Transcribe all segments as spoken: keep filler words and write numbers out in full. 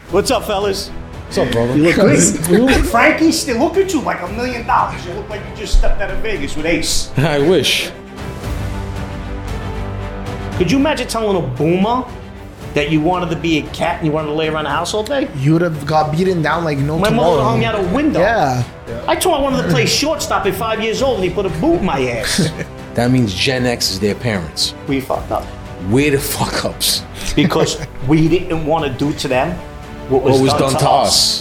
What's up, fellas? What's up, brother? You look great. Frankie, still look at you like a million dollars. You look like you just stepped out of Vegas with Ace. I wish. Could you imagine telling a boomer that you wanted to be a cat and you wanted to lay around the house all day? You would have got beaten down like no My tomorrow. mother hung me out a window. Yeah. I told I wanted to play shortstop at five years old and he put a boot in my ass. That means Gen X is their parents. We fucked up. We're the fuck ups. Because we didn't want to do to them what was, What was done, done to, to us. us.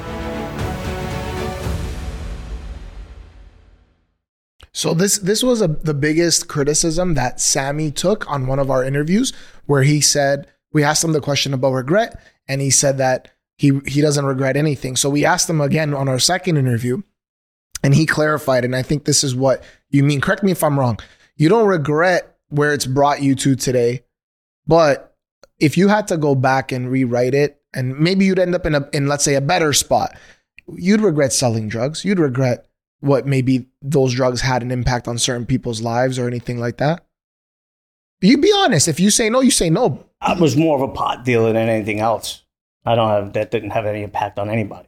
So this this was a, the biggest criticism that Sammy took on one of our interviews, where he said, we asked him the question about regret, and he said that he he doesn't regret anything. So we asked him again on our second interview, and he clarified, and I think this is what you mean. Correct me if I'm wrong. You don't regret where it's brought you to today, but if you had to go back and rewrite it, and maybe you'd end up in a in let's say a better spot, you'd regret selling drugs. You'd regret what maybe those drugs had an impact on certain people's lives or anything like that. You be honest. If you say no, you say no. I was more of a pot dealer than anything else. I don't have that didn't have any impact on anybody.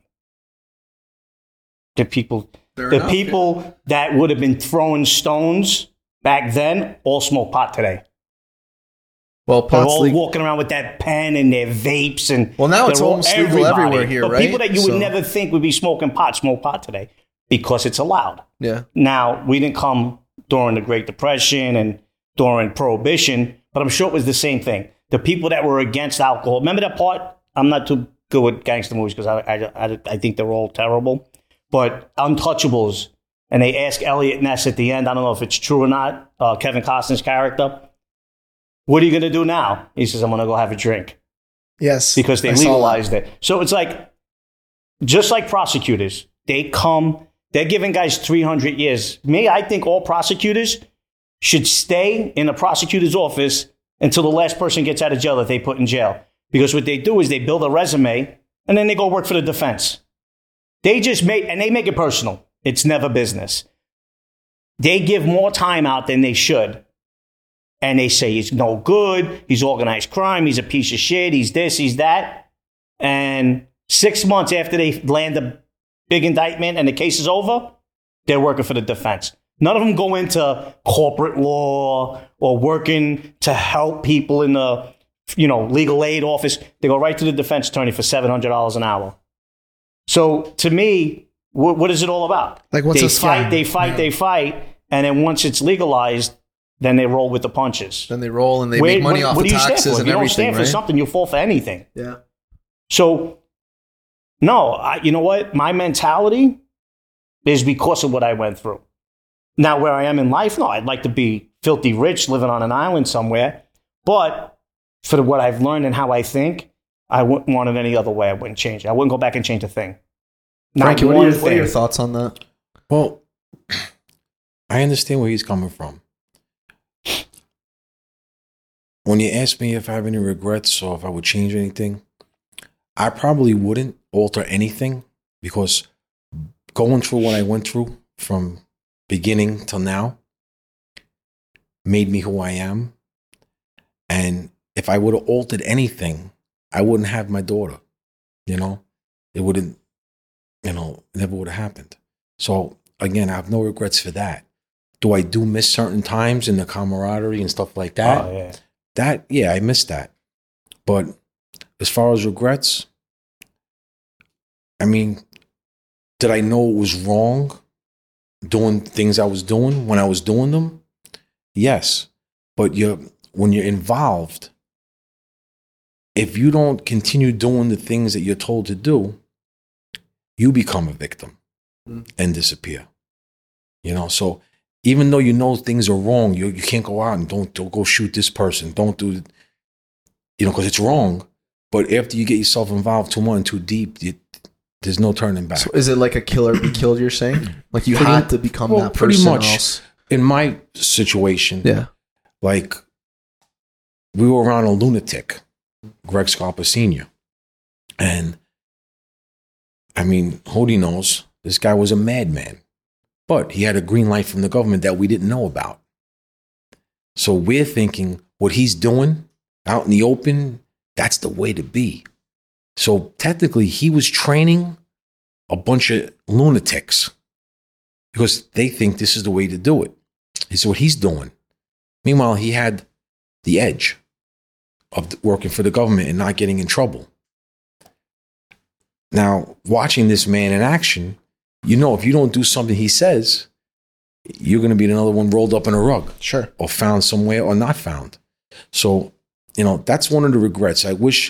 The people, Fair the enough, people yeah. that would have been throwing stones back then all smoke pot today. Well, They're pot's all legal. walking around with that pen and their vapes and Well, now it's they're all- almost legal everybody. everywhere here, but right? people that you So- would never think would be smoking pot smoke pot today because it's allowed. Yeah. Now, we didn't come during the Great Depression and during Prohibition, but I'm sure it was the same thing. The people that were against alcohol, remember that part? I'm not too good with gangster movies because I, I, I, I think they're all terrible. But Untouchables, and they ask Elliot Ness at the end, I don't know if it's true or not, uh, Kevin Costner's character, what are you going to do now? He says, I'm going to go have a drink Yes. because they I saw that. legalized it. So it's like, just like prosecutors, they come, they're giving guys three hundred years. Me, I think all prosecutors should stay in the prosecutor's office until the last person gets out of jail that they put in jail. Because what they do is they build a resume and then they go work for the defense. They just make, and they make it personal. It's never business. They give more time out than they should. And they say he's no good, he's organized crime, he's a piece of shit, he's this, he's that. And six months after they land a big indictment and the case is over, they're working for the defense. None of them go into corporate law or working to help people in the, you know, legal aid office. They go right to the defense attorney for seven hundred dollars an hour. So to me, what, what is it all about? Like, what's they a scam? fight, they fight, Yeah. they fight, and then once it's legalized, then they roll with the punches. Then they roll and they Wait, make money what, off what the do you stand taxes for? If and you don't everything, stand for right? something, you'll fall for anything. Yeah. So, no, I, you know what? My mentality is because of what I went through. Now, where I am in life, no, I'd like to be filthy rich, living on an island somewhere. But for what I've learned and how I think, I wouldn't want it any other way. I wouldn't change it. I wouldn't go back and change a thing. Not Frankie, what are, one your, what are your thing. thoughts on that? Well, I understand where he's coming from. When you ask me if I have any regrets or if I would change anything, I probably wouldn't alter anything because going through what I went through from beginning till now made me who I am. And if I would have altered anything, I wouldn't have my daughter. You know, it wouldn't, you know, it never would have happened. So again, I have no regrets for that. Do I do miss certain times in the camaraderie and stuff like that? Oh, yeah. That, yeah, I miss that. But as far as regrets, I mean, did I know it was wrong doing things I was doing when I was doing them? Yes. But you're, when you're involved, if you don't continue doing the things that you're told to do, you become a victim mm. and disappear. You know, so even though you know things are wrong, you you can't go out and don't, don't go shoot this person. Don't do, you know, because it's wrong. But after you get yourself involved too much and too deep, you, there's no turning back. So is it like a killer be killed, you're saying? Like you Pretty- had to become well, that pretty person much. else? In my situation, Yeah. like we were around a lunatic, Greg Scarpa Senior And I mean, Hody knows this guy was a madman, but he had a green light from the government that we didn't know about. So we're thinking what he's doing out in the open, that's the way to be. So technically, he was training a bunch of lunatics because they think this is the way to do it. This is what he's doing. Meanwhile, he had the edge of working for the government and not getting in trouble. Now, watching this man in action, you know, if you don't do something he says, you're going to be another one rolled up in a rug. Sure. Or found somewhere or not found. So, you know, that's one of the regrets. I wish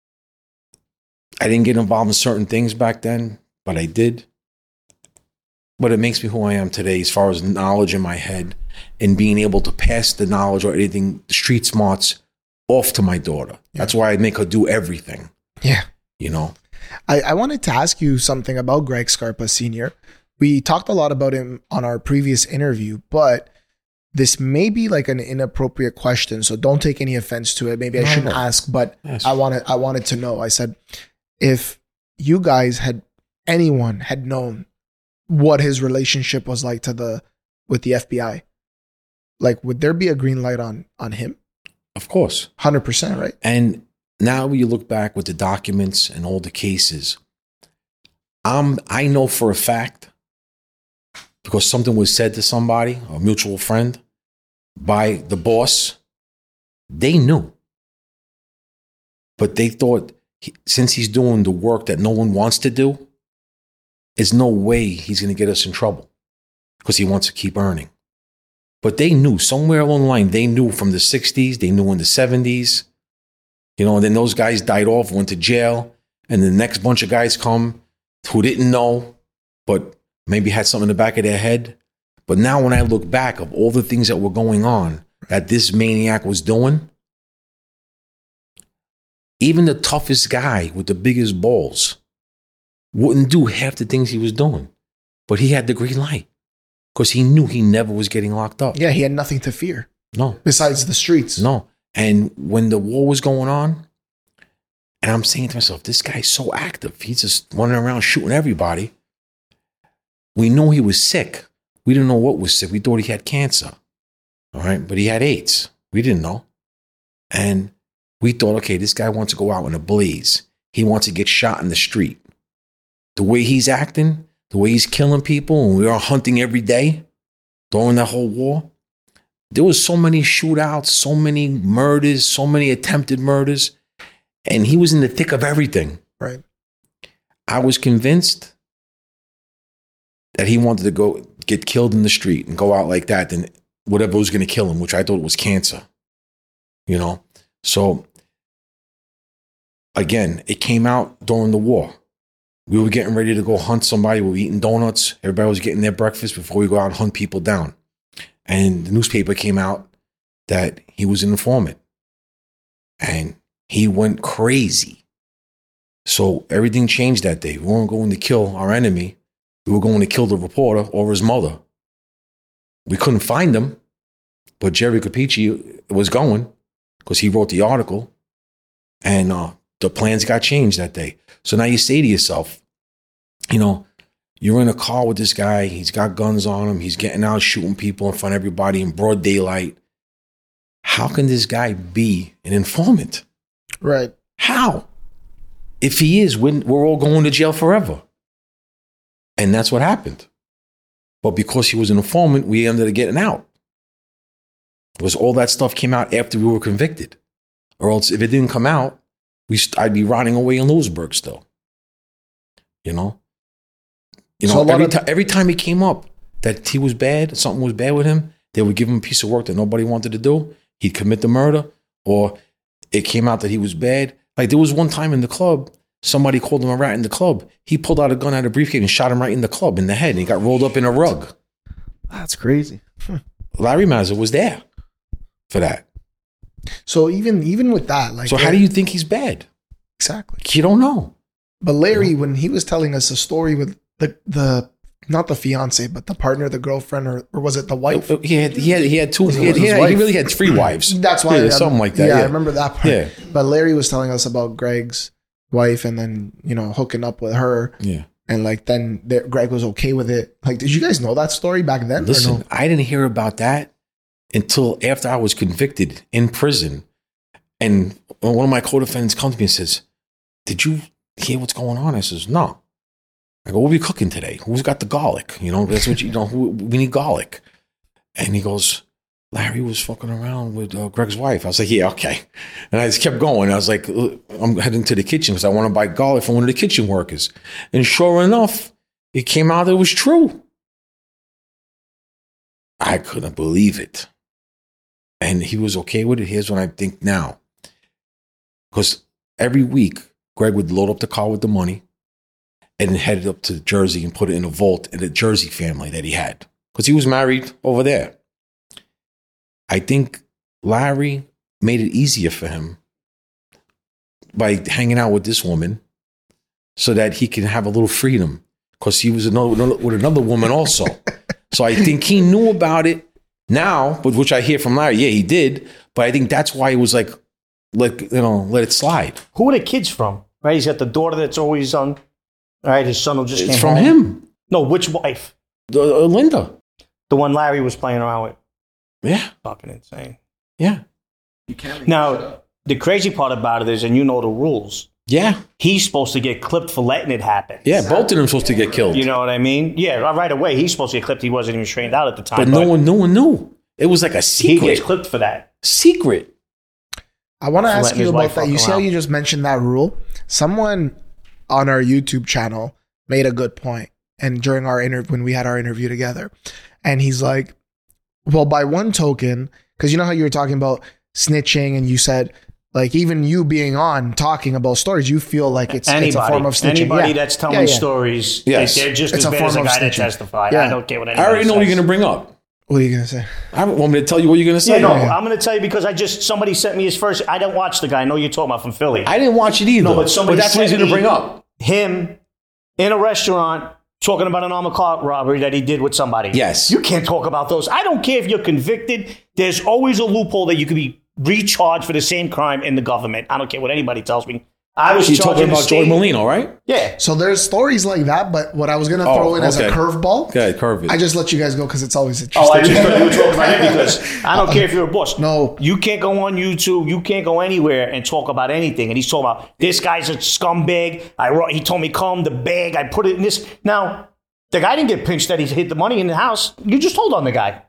I didn't get involved in certain things back then, but I did. But it makes me who I am today as far as knowledge in my head and being able to pass the knowledge or anything, the street smarts, off to my daughter. Yeah. That's why I make her do everything. Yeah. You know? I, I wanted to ask you something about Greg Scarpa Senior We talked a lot about him on our previous interview, but this may be like an inappropriate question, so don't take any offense to it. Maybe I shouldn't no. ask, but yes. I wanted I wanted to know. I said, if you guys had, anyone had known what his relationship was like to the with the F B I, like, would there be a green light on on him? Of course. one hundred percent, right? And now when you look back with the documents and all the cases, um, I know for a fact, because something was said to somebody, a mutual friend, by the boss, they knew. But they thought, he, since he's doing the work that no one wants to do, there's no way he's going to get us in trouble because he wants to keep earning. But they knew somewhere along the line, they knew from the sixties, they knew in the seventies, you know, and then those guys died off, went to jail, and the next bunch of guys come who didn't know, but maybe had something in the back of their head. But now when I look back of all the things that were going on that this maniac was doing, even the toughest guy with the biggest balls wouldn't do half the things he was doing. But he had the green light because he knew he never was getting locked up. Yeah, he had nothing to fear. No. Besides the streets. No. And when the war was going on, and I'm saying to myself, this guy's so active. He's just running around shooting everybody. We know he was sick. We didn't know what was sick. We thought he had cancer. All right. But he had AIDS. We didn't know. And we thought, okay, this guy wants to go out in a blaze. He wants to get shot in the street. The way he's acting, the way he's killing people, and we were hunting every day during that whole war. There was so many shootouts, so many murders, so many attempted murders. And he was in the thick of everything. Right. I was convinced that he wanted to go get killed in the street and go out like that, then whatever was going to kill him, which I thought was cancer. You know? So, again, it came out during the war. We were getting ready to go hunt somebody. We were eating donuts. Everybody was getting their breakfast before we go out and hunt people down. And the newspaper came out that he was an informant. And he went crazy. So everything changed that day. We weren't going to kill our enemy. We were going to kill the reporter or his mother. We couldn't find him, but Jerry Capici was going because he wrote the article, and uh, the plans got changed that day. So now you say to yourself, you know, you're in a car with this guy. He's got guns on him. He's getting out shooting people in front of everybody in broad daylight. How can this guy be an informant? Right. How? If he is, we're, we're all going to jail forever. And that's what happened. But because he was an informant, we ended up getting out. Because all that stuff came out after we were convicted. Or else if it didn't come out, we st- I'd be rotting away in Lewisburg still. You know? You know, so every, of- t- every time he came up that he was bad, something was bad with him, they would give him a piece of work that nobody wanted to do. He'd commit the murder, or it came out that he was bad. Like there was one time in the club, somebody called him a rat in the club. He pulled out a gun out of a briefcase and shot him right in the club in the head, and he got rolled up in a rug. That's crazy. Larry Mazza was there for that. So even even with that, like, so how do you think he's bad? Exactly. You don't know. But Larry, when he was telling us a story with the the not the fiance, but the partner, the girlfriend, or, or was it the wife? He had he had he had two. He, had, he, had, he really had three wives. That's why yeah, something like that. Yeah, yeah, I remember that part. Yeah. But Larry was telling us about Greg's wife, and then you know hooking up with her. Yeah. And like then there, Greg was okay with it. Like, did you guys know that story back then? Listen, no? I didn't hear about that until after I was convicted in prison. And one of my co-defendants comes to me and says, "Did you hear what's going on? I says, no. I go, what are we cooking today? Who's got the garlic? You know, that's what you, you know, who, we need garlic. And he goes, Larry was fucking around with uh, Greg's wife. I was like, yeah, okay. And I just kept going. I was like, I'm heading to the kitchen because I want to buy garlic from one of the kitchen workers. And sure enough, it came out that it was true. I couldn't believe it. And he was okay with it. Here's what I think now. Because every week, Greg would load up the car with the money and headed up to Jersey and put it in a vault in the Jersey family that he had. Because he was married over there. I think Larry made it easier for him by hanging out with this woman so that he can have a little freedom. Because he was another, with another woman also. So I think he knew about it now, but which I hear from Larry. Yeah, he did. But I think that's why he was like, like you know, let it slide. Who are the kids from? Right? He's got the daughter that's always on. All right, his son will just It's came from home. him. No, which wife? The, uh, Linda. The one Larry was playing around with. Yeah. Fucking insane. Yeah. You can't Now, the crazy part about it is, and you know the rules, Yeah. he's supposed to get clipped for letting it happen. Yeah. Both of them supposed to get killed. You know what I mean? Yeah, right away. He's supposed to get clipped. He wasn't even trained out at the time. but no one, no one knew. It was like a He secret. gets clipped for that. Secret. I want to For ask letting you his about wife that. fuck You see how around. you just mentioned that rule? Someone on our YouTube channel made a good point, and during our interview, when we had our interview together, and he's like, well, by one token, because you know how you were talking about snitching, and you said, like, even you being on talking about stories, you feel like it's, Anybody, it's a form of snitching. anybody Yeah. that's telling Yeah, yeah. stories, Yes. they, they're just It's as a bad as form a of guy that snitching. testified. Yeah. I don't care what I anybody already know what says. you're going to bring up. What are you gonna say? I want me to tell you what you're going to say. Yeah, no, Yeah. I'm going to tell you because I just, somebody sent me his first, I don't watch the guy. I know you're talking about from Philly. I didn't watch it either. No, but but, somebody that's what he's sent going to me- bring up. Him in a restaurant talking about an armed car robbery that he did with somebody. Yes. You can't talk about those. I don't care if you're convicted. There's always a loophole that you could be recharged for the same crime in the government. I don't care what anybody tells me. I was He's charging talking the about Joey state- Molino, right? Yeah. So there's stories like that, but what I was gonna Oh, throw in as a okay. curveball, Okay, curve it. I just let you guys go because it's always Oh, interesting. I just thought you were talking about him because I don't care if you're a boss. No. You can't go on YouTube. You can't go anywhere and talk about anything. And he's talking about, this guy's a scumbag. I wrote, he told me, come the bag. I put it in this. Now, the guy didn't get pinched that he hid the money in the house. You just told on the guy.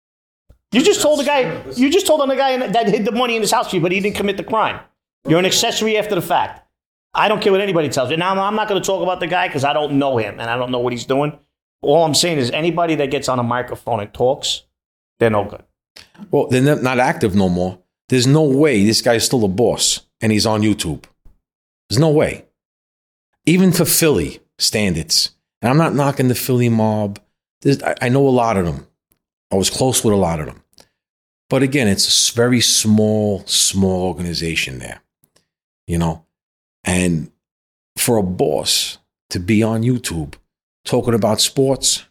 You just told the guy, you just told on the guy that hid the money in his house for you, but he didn't commit the crime. You're an accessory after the fact. I don't care what anybody tells you. Now, I'm not going to talk about the guy because I don't know him and I don't know what he's doing. All I'm saying is anybody that gets on a microphone and talks, they're no good. Well, they're not- not active no more. There's no way this guy's still a boss and he's on YouTube. There's no way. Even for Philly standards. And I'm not knocking the Philly mob. There's, I, I know a lot of them. I was close with a lot of them. But again, it's a s- very small, small organization there. You know? And for a boss to be on YouTube talking about sports,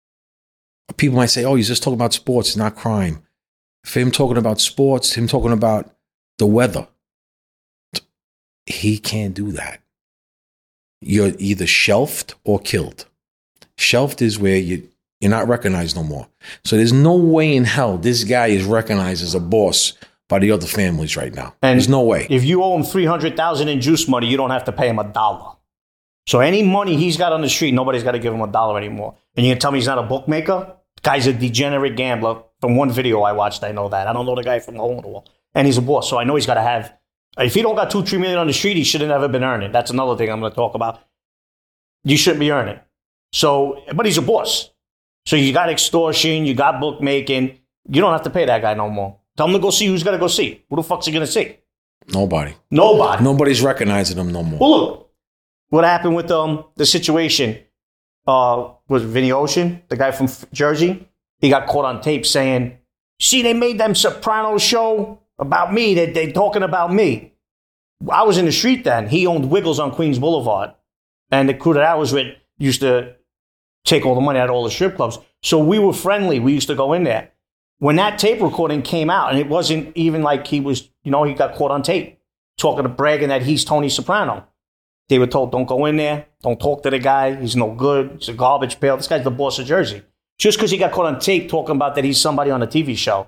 people might say, oh, he's just talking about sports, it's not crime. For him talking about sports, him talking about the weather, he can't do that. You're either shelved or killed. Shelved is where you, you're not recognized no more. So there's no way in hell this guy is recognized as a boss by the other families right now. And there's no way. If you owe him three hundred thousand dollars in juice money, you don't have to pay him a dollar. So any money he's got on the street, nobody's got to give him a dollar anymore. And you can tell me he's not a bookmaker? The guy's a degenerate gambler. From one video I watched, I know that. I don't know the guy from the hole in the wall. And he's a boss, so I know he's got to have... If he don't got two, three million on the street, he should have never been earning. That's another thing I'm going to talk about. You shouldn't be earning. So, but he's a boss. So you got extortion, you got bookmaking. You don't have to pay that guy no more. Tell him to go see who's got to go see. Who the fuck's he going to see? Nobody. Nobody. Nobody's recognizing him no more. Well, look, what happened with um the situation uh, was Vinny Ocean, the guy from F- Jersey. He got caught on tape saying, see, they made them Sopranos show about me. They, they talking about me. I was in the street then. He owned Wiggles on Queens Boulevard. And the crew that I was with used to take all the money out of all the strip clubs. So we were friendly. We used to go in there. When that tape recording came out, and it wasn't even like he was, you know, he got caught on tape talking to bragging that he's Tony Soprano. They were told, don't go in there. Don't talk to the guy. He's no good. He's a garbage pail. This guy's the boss of Jersey. Just because he got caught on tape talking about that he's somebody on a T V show.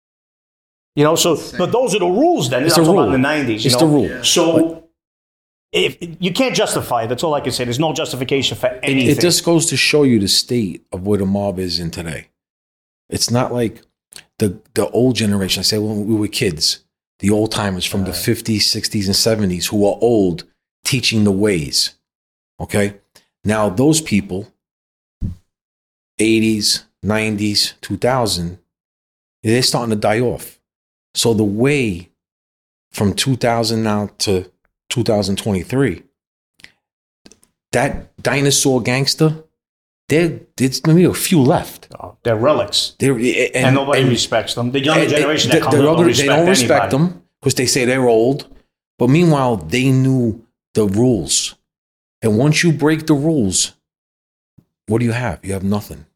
You know, so, but those are the rules then. It's I'm the talking rule. about in the nineties. You It's know? the rule. So if you can't justify it. That's all I can say. There's no justification for anything. It just goes to show you the state of where the mob is in today. It's not like the the old generation. I say when we were kids, the old timers from the fifties, sixties, and seventies who are old teaching the ways. Okay? Now those people, eighties, nineties, two thousand, they're starting to die off. So the way from two thousand now to two thousand twenty-three, that dinosaur gangster, there, there's maybe a few left. Oh, they're relics. They're, and, and nobody and, respects them. The younger and, generation the, that comes the up other, don't respect they don't respect anybody. them because they say they're old. But meanwhile, they knew the rules. And once you break the rules, what do you have? You have nothing.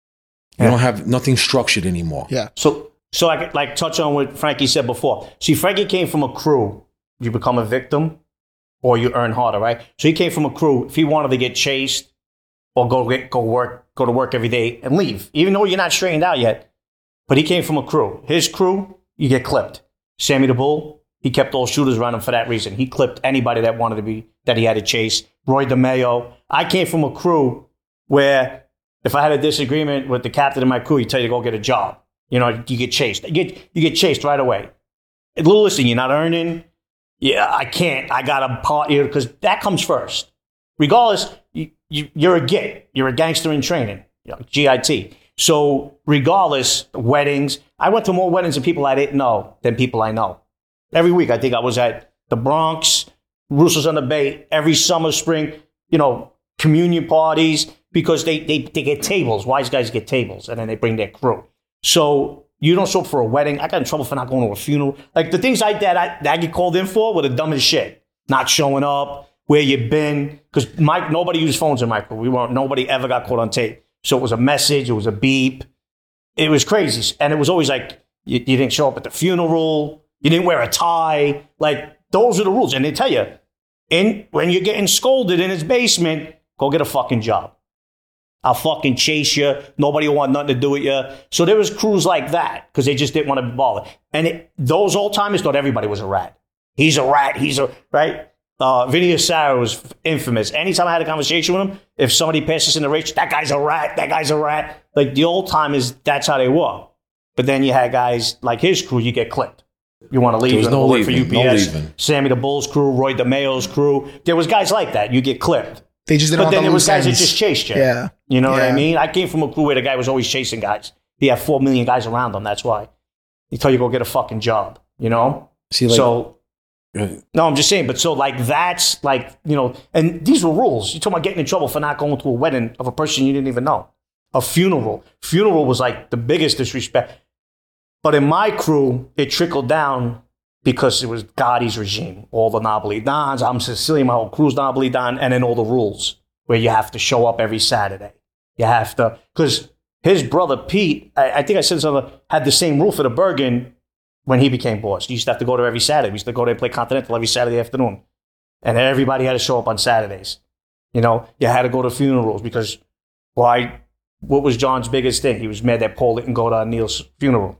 You Yeah. don't have nothing structured anymore. Yeah. So, so I could like touch on what Frankie said before. See, Frankie came from a crew. You become a victim, or you earn harder, right? So he came from a crew. If he wanted to get chased, or go get, go work, go to work every day and leave, even though you're not straightened out yet. But he came from a crew. His crew, you get clipped. Sammy the Bull, he kept all shooters around him for that reason. He clipped anybody that wanted to be that he had to chase. Roy DeMeo. I came from a crew where if I had a disagreement with the captain of my crew, he'd tell you to go get a job. You know, you get chased. You get, you get chased right away. Listen, you're not earning. Yeah, I can't. I got a part here because that comes first. Regardless, you, you, you're a git. You're a gangster in training. You know, G I T. So regardless, weddings. I went to more weddings of people I didn't know than people I know. Every week, I think I was at the Bronx, Russo's on the Bay, every summer, spring, you know, communion parties, because they, they, they get tables. Wise guys get tables, and then they bring their crew. So you don't show up for a wedding. I got in trouble for not going to a funeral. Like the things like that I, that I get called in for were the dumbest shit. Not showing up, where you been. Because Mike, nobody used phones in my crew. We weren't, nobody ever got caught on tape. So it was a message, it was a beep. It was crazy. And it was always like, you, you didn't show up at the funeral. You didn't wear a tie. Like, those are the rules. And they tell you, in, when you're getting scolded in his basement, go get a fucking job. I'll fucking chase you. Nobody will want nothing to do with you. So there was crews like that because they just didn't want to be bothered. And it, those old timers thought everybody was a rat. He's a rat. He's a, right? Uh, Vinny Asaro was infamous. Anytime I had a conversation with him, if somebody passes in the race, that guy's a rat. That guy's a rat. Like the old timers, that's how they were. But then you had guys like his crew, you get clipped. You want to leave, There was you no want to work for leaving, U P S, no leaving. Sammy the Bull's crew, Roy DeMeo's crew. There was guys like that. You get clipped. They just didn't But want then the there was loose guys that ends. just chased you. Yeah. You know what I Yeah. mean? I came from a crew where the guy was always chasing guys. He had four million guys around him. That's why. He tell you go get a fucking job, you know? See, like, so, uh, no, I'm just saying. But so, like, that's like, you know, and these were rules. You're talking about getting in trouble for not going to a wedding of a person you didn't even know. A funeral. Funeral was like the biggest disrespect. But in my crew, it trickled down because it was Gotti's regime. All the Nobili Dons. I'm Sicilian. My whole crew's Nobili Don. And then all the rules where you have to show up every Saturday. You have to, because his brother Pete, I, I think I said something, had the same rule for the Bergen when he became boss. He used to have to go there every Saturday. We used to go there and play Continental every Saturday afternoon. And everybody had to show up on Saturdays. You know, you had to go to funerals because why? What was John's biggest thing? He was mad that Paul didn't go to Neil's funeral.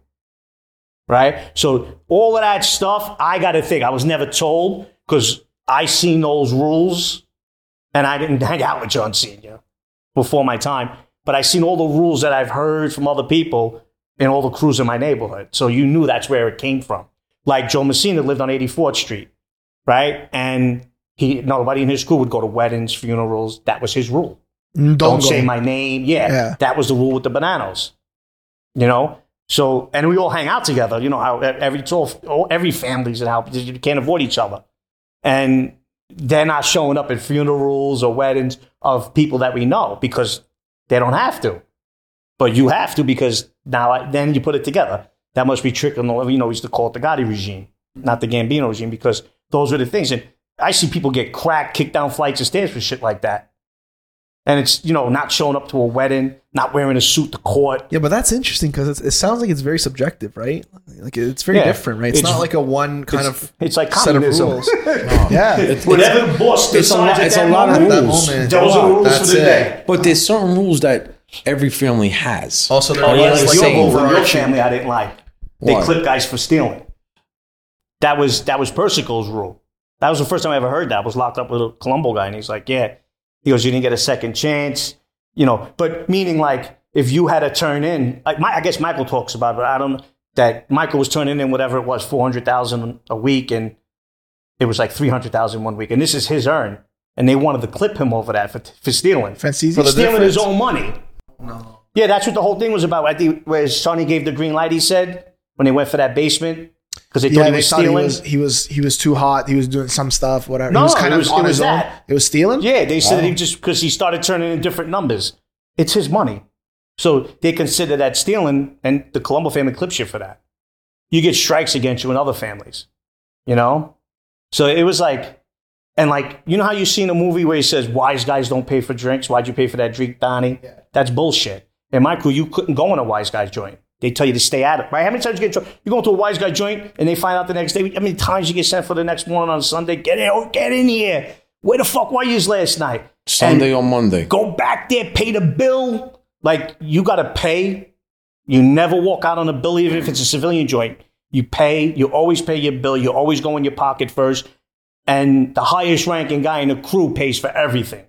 Right? So all of that stuff, I got to think. I was never told because I seen those rules and I didn't hang out with John Senior before my time. But I seen all the rules that I've heard from other people in all the crews in my neighborhood. So you knew that's where it came from. Like Joe Messina lived on eighty-fourth Street, right? And he nobody in his crew would go to weddings, funerals. That was his rule. Don't, Don't go. say my name. Yeah, Yeah. that was the rule with the Bananas. You know? So, and we all hang out together. You know how every, it's all, all, every family's in how you can't avoid each other. And they're not showing up at funerals or weddings of people that we know because they don't have to. But you have to because now, I, then you put it together. That must be trickling. You know, we used to call it the Gotti regime, not the Gambino regime, because those are the things. And I see people get cracked, kicked down flights of stairs for shit like that. And it's, you know, not showing up to a wedding, not wearing a suit to court. Yeah, but that's interesting because it sounds like it's very subjective, right? Like it's very Yeah. different, right? It's, It's- not like a one kind it's, of it's like set of communism. rules. Yeah. It's- Whatever the boss it's a lot- decides at it's that a lot of moment, At that rules. moment, those are the rules that's for the it. day. But there's certain rules that every family has. Also, there Oh, yeah, was like like your same. rule from your overarching. family I didn't like. They What? clip guys for stealing. That was that was Persicle's rule. That was the first time I ever heard that. I was locked up with a Colombo guy, and he's like, yeah. He goes, you didn't get a second chance, you know. But meaning like if you had to turn in, like my, I guess Michael talks about it, but I don't know, that Michael was turning in whatever it was, four hundred thousand a week, and it was like three hundred thousand one week. And this is his earn. And they wanted to clip him over that for, for stealing. For the stealing his own money. No. Yeah, that's what the whole thing was about. I think where Sonny gave the green light, he said, when they went for that basement. Because they thought yeah, he was stealing. He was, he was he was too hot. He was doing some stuff, whatever. No, he was kind it was, of on it was his that. own. It was stealing? Yeah, they said oh. he just because he started turning in different numbers. It's his money. So they consider that stealing, and the Colombo family clips you for that. You get strikes against you in other families, you know? So it was like, and like, you know how you see in a movie where he says, wise guys don't pay for drinks? Why'd you pay for that drink, Donnie? Yeah. That's bullshit. In my crew, you couldn't go in a wise guy's joint. They tell you to stay out of it, right? How many times you get you go into a wise guy joint and they find out the next day? How many times you get sent for the next morning on Sunday? Get in, get in here. Where the fuck were you last night? Sunday and or Monday. Go back there, pay the bill. Like, you got to pay. You never walk out on a bill, even if it's a civilian joint. You pay. You always pay your bill. You always go in your pocket first. And the highest ranking guy in the crew pays for everything.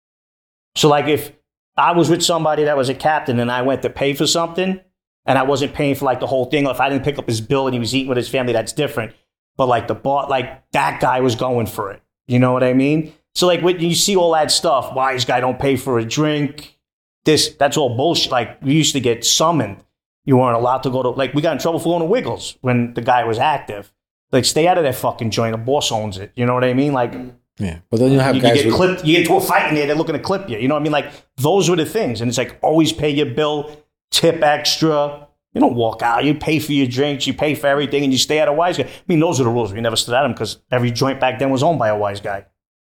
So, like, if I was with somebody that was a captain and I went to pay for something, and I wasn't paying for like the whole thing, or if I didn't pick up his bill and he was eating with his family, that's different. But like the bar, like that guy was going for it. You know what I mean? So like when you see all that stuff, wise guy don't pay for a drink, this, that's all bullshit. Like we used to get summoned. You weren't allowed to go to, like we got in trouble for going to Wiggles when the guy was active. Like stay out of that fucking joint. The boss owns it. You know what I mean? Like, yeah, but then you have you, guys you get with- clipped. You get into a fight in there, they're looking to clip you. You know what I mean? Like those were the things. And it's like always pay your bill. Tip extra. You don't walk out. You pay for your drinks. You pay for everything, and you stay at a wise guy. I mean, those are the rules. We never stood at them because every joint back then was owned by a wise guy.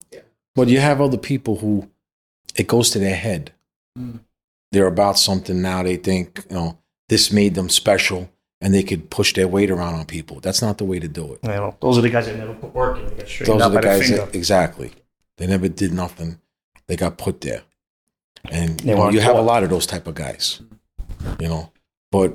But you have other people who it goes to their head. Mm. They're about something now. They think, you know, this made them special, and they could push their weight around on people. That's not the way to do it. You know, those are the guys that never put work in. They get straightened those up are the by guys the that, exactly. They never did nothing. They got put there, and they you, know, you have taught. a lot of those type of guys. You know, but.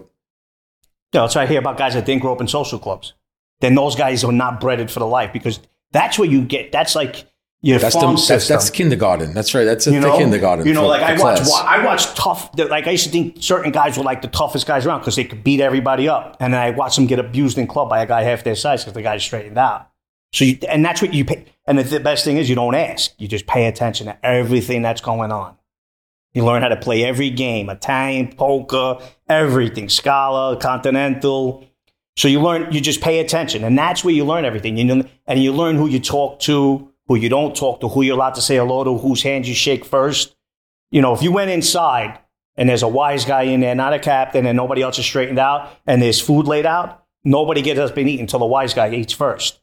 You know, that's what I hear about guys that didn't grow up in social clubs. Then those guys are not breaded for the life because that's where you get. That's like your that's farm the, system. That's, that's kindergarten. That's right. That's a, you know? the kindergarten. You know, for, like for I watch. class. I watch tough. Like I used to think certain guys were like the toughest guys around because they could beat everybody up, and then I watch them get abused in club by a guy half their size because the guy's straightened out. So you, and that's what you pay. And the, the best thing is you don't ask. You just pay attention to everything that's going on. You learn how to play every game: Italian, poker, everything, Scala, Continental. So you learn, you just pay attention, and that's where you learn everything. You know, and you learn who you talk to, who you don't talk to, who you're allowed to say hello to, whose hand you shake first. You know, if you went inside and there's a wise guy in there, not a captain, and nobody else is straightened out, and there's food laid out, nobody gets us been eaten until the wise guy eats first.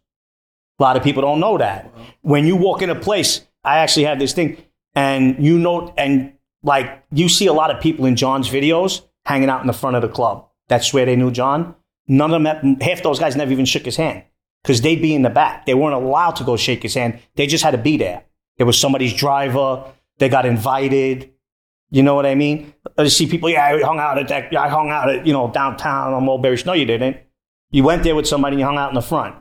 A lot of people don't know that. When you walk in a place, I actually have this thing, and you know, and like you see a lot of people in John's videos hanging out in the front of the club. That's where they knew John. None of them, half those guys never even shook his hand because they'd be in the back. They weren't allowed to go shake his hand. They just had to be there. It was somebody's driver. They got invited. You know what I mean? I see people, yeah, I hung out at that, I hung out at, you know, downtown on Mulberry. No, you didn't. You went there with somebody and you hung out in the front.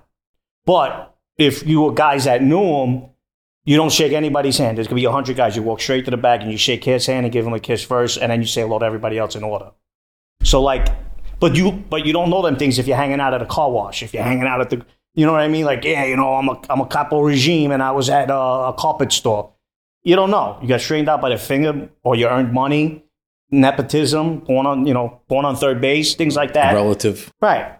But if you were guys that knew him, you don't shake anybody's hand. There's going to be a hundred guys. You walk straight to the back and you shake his hand and give him a kiss first, and then you say hello to everybody else in order. So like, But you, but you don't know them things if you're hanging out at a car wash. If you're hanging out at the, you know what I mean? Like, yeah, you know, I'm a, I'm a capo regime, and I was at a, a carpet store. You don't know. You got straightened out by the finger, or you earned money, nepotism, born on, you know, born on third base, things like that. Relative, right?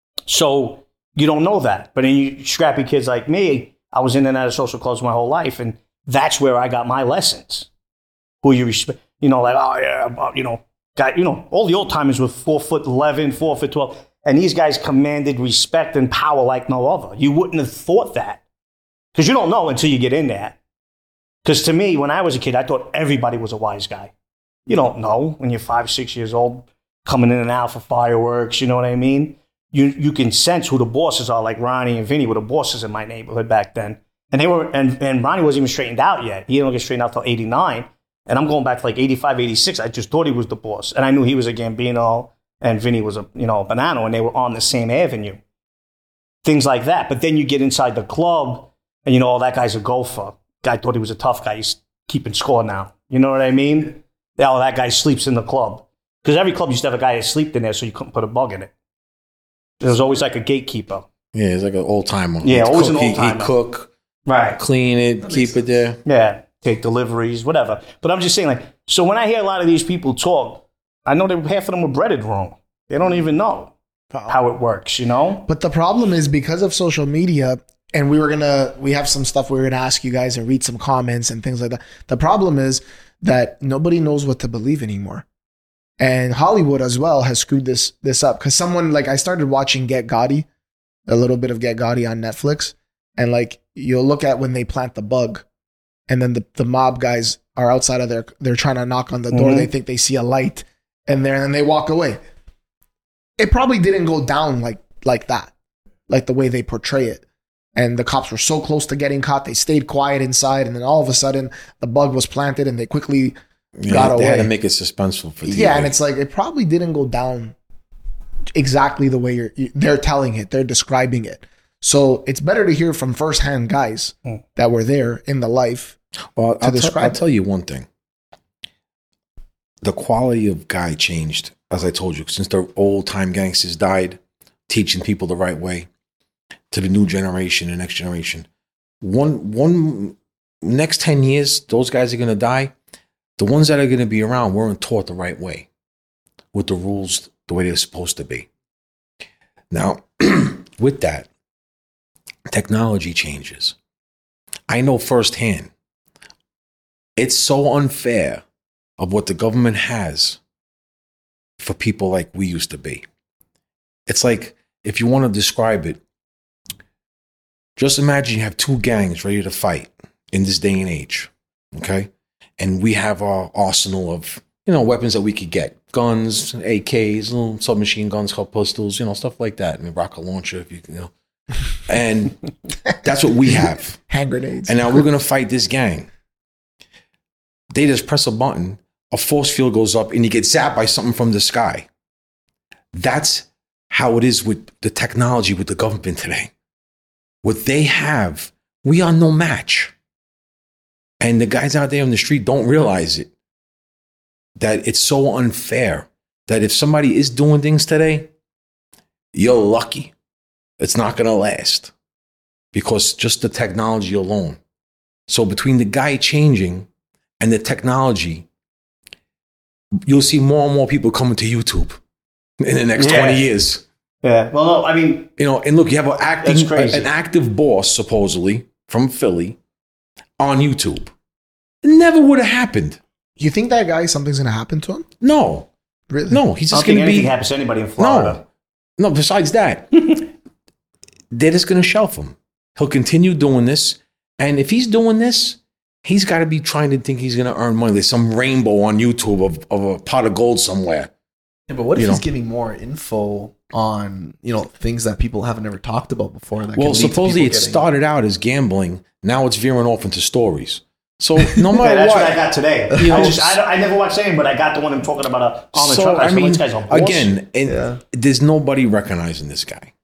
So you don't know that. But then you scrappy kids like me, I was in and out of social clubs my whole life, and that's where I got my lessons. Who you respect, you know, like, oh yeah, you know. Guy, you know, all the old timers were four foot eleven, four foot twelve, and these guys commanded respect and power like no other. You wouldn't have thought that because you don't know until you get in there. Because to me, when I was a kid, I thought everybody was a wise guy. You don't know when you're five, six years old, coming in and out for fireworks. You know what I mean? You you can sense who the bosses are. Like Ronnie and Vinny were the bosses in my neighborhood back then, and they were. And, and Ronnie wasn't even straightened out yet. He didn't get straightened out till eighty-nine. And I'm going back to like eighty-five, eighty-six. I just thought he was the boss. And I knew he was a Gambino and Vinny was a, you know, a Bonanno, and they were on the same avenue. Things like that. But then you get inside the club And, you know, oh, that guy's a golfer. Guy thought he was a tough guy. He's keeping score now. You know what I mean? Oh, that guy sleeps in the club. Because every club used to have a guy that slept in there so you couldn't put a bug in it. There was always like a gatekeeper. Yeah, it's like an old timer. Yeah, always an He- old timer. He cook, Right. clean it, keep it there. Yeah, take deliveries, whatever. But I'm just saying, like, so when I hear a lot of these people talk, I know that half of them were breaded wrong. They don't even know how it works, you know? But the problem is because of social media, and we were gonna, we have some stuff we were gonna ask you guys and read some comments and things like that. The problem is that nobody knows what to believe anymore. And Hollywood as well has screwed this this up. Cause someone, like, I started watching Get Gotti, a little bit of Get Gotti on Netflix. And like, you'll look at when they plant the bug and then the, the mob guys are outside of their, they're trying to knock on the door. Mhm. They think they see a light and there, and then they walk away. It probably didn't go down like, like that, like the way they portray it. And the cops were so close to getting caught. They stayed quiet inside. And then all of a sudden the bug was planted and they quickly Yeah, got they away. had to make it suspenseful for T V. Yeah, and it's like it probably didn't go down exactly the way you're they're telling it, they're describing it. So it's better to hear from firsthand guys Mm. that were there in the life. Well, to I'll, describe tell, I'll it. tell you one thing. The quality of guy changed, as I told you, since the old time gangsters died, teaching people the right way, to the new generation and next generation. One one next ten years, those guys are gonna die. The ones that are gonna be around weren't taught the right way, with the rules the way they're supposed to be. Now, with that, technology changes. I know firsthand. It's so unfair of what the government has for people like we used to be. It's like, if you want to describe it, just imagine you have two gangs ready to fight in this day and age, okay? And we have our arsenal of, you know, weapons that we could get. Guns, A Ks, little submachine guns, couple pistols, you know, stuff like that. I mean, rocket launcher, if you, you know. And that's what we have. Hand grenades. And now we're going to fight this gang. They just press a button, a force field goes up, and you get zapped by something from the sky. That's how it is with the technology with the government today. What they have, we are no match. And the guys out there on the street don't realize it. That it's so unfair that if somebody is doing things today, you're lucky. It's not going to last because just the technology alone. So between the guy changing and the technology, you'll see more and more people coming to YouTube in the next Yeah. twenty years. Yeah. Well, no, I mean, You know, and look, you have an acting, That's crazy. an active boss, supposedly, from Philly on YouTube. It never would have happened. You think that guy, something's going to happen to him? No, Really? no, he's I don't just think going to anything be. happens to anybody in Florida. No, no, besides that, they're just going to shelf him. He'll continue doing this. And if he's doing this, he's got to be trying to think he's going to earn money. There's some rainbow on YouTube of, of a pot of gold somewhere. Yeah, but what if You he's know. giving more info on, you know, things that people haven't ever talked about before? That Well, can lead to supposedly people it getting- started out as gambling. Now it's veering off into stories. So no Yeah, matter that's what, what I got today. You know, I just I, don't- I never watched anything, but I got the one I'm talking about uh, on the so, truck. I said, mean, this guy's a boss. again, and Yeah. there's nobody recognizing this guy.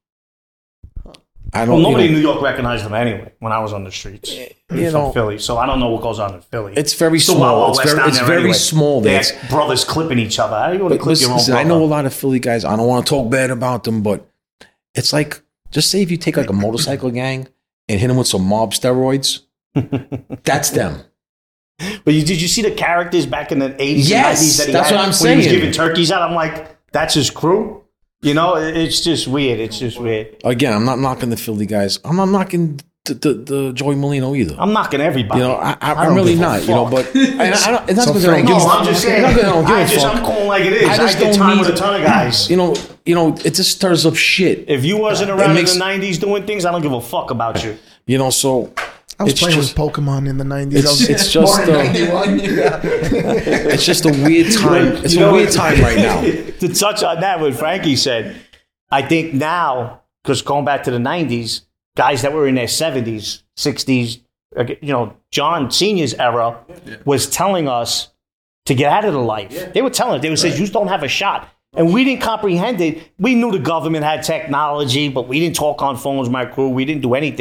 I don't. well, nobody you in know, New York recognized him anyway when I was on the streets. you from know, Philly, so I don't know what goes on in Philly. it's very So small. Wild Wild it's West very, down it's there very anyway. small. They There. had brothers clipping each other. How are you going to But clip listen, your own listen, brother? I know a lot of Philly guys. I don't want to talk bad about them, but it's like, just say if you take like a motorcycle gang and hit them with some mob steroids, that's them. But you, did you see the characters back in the eighties Yes, and nineties that he that's had what I'm when he was saying. giving turkeys out? I'm like, that's his crew? You know, it- it's just weird. It's just weird. Again, I'm not knocking the Philly guys. I'm not knocking the, the, the Joey Molino either. I'm knocking everybody. You know, I, I, I I'm don't really give a not. You know, fuck. but and I don't, it's not So because I don't Frank- give no, a I'm just saying. Not because I don't give I a just, fuck. I'm calling like it is. I I, just get don't time need with a to- ton of guys. You know, you know, it just stirs up shit. If you wasn't It around makes- in the nineties doing things, I don't give a fuck about you. You know, so I was it's playing just, with Pokemon in the nineties. I It's, was it's just born in uh, ninety-one. it's just a weird time. It's You a know weird what? time right now. To touch on that, what Frankie said, I think now, because going back to the nineties, guys that were in their seventies, sixties, uh, you know, John Senior's era was telling us to get out of the life. They were telling us, they would say, you just don't have a shot. And we didn't comprehend it. We knew the government had technology, but we didn't talk on phones, my crew. We didn't do anything.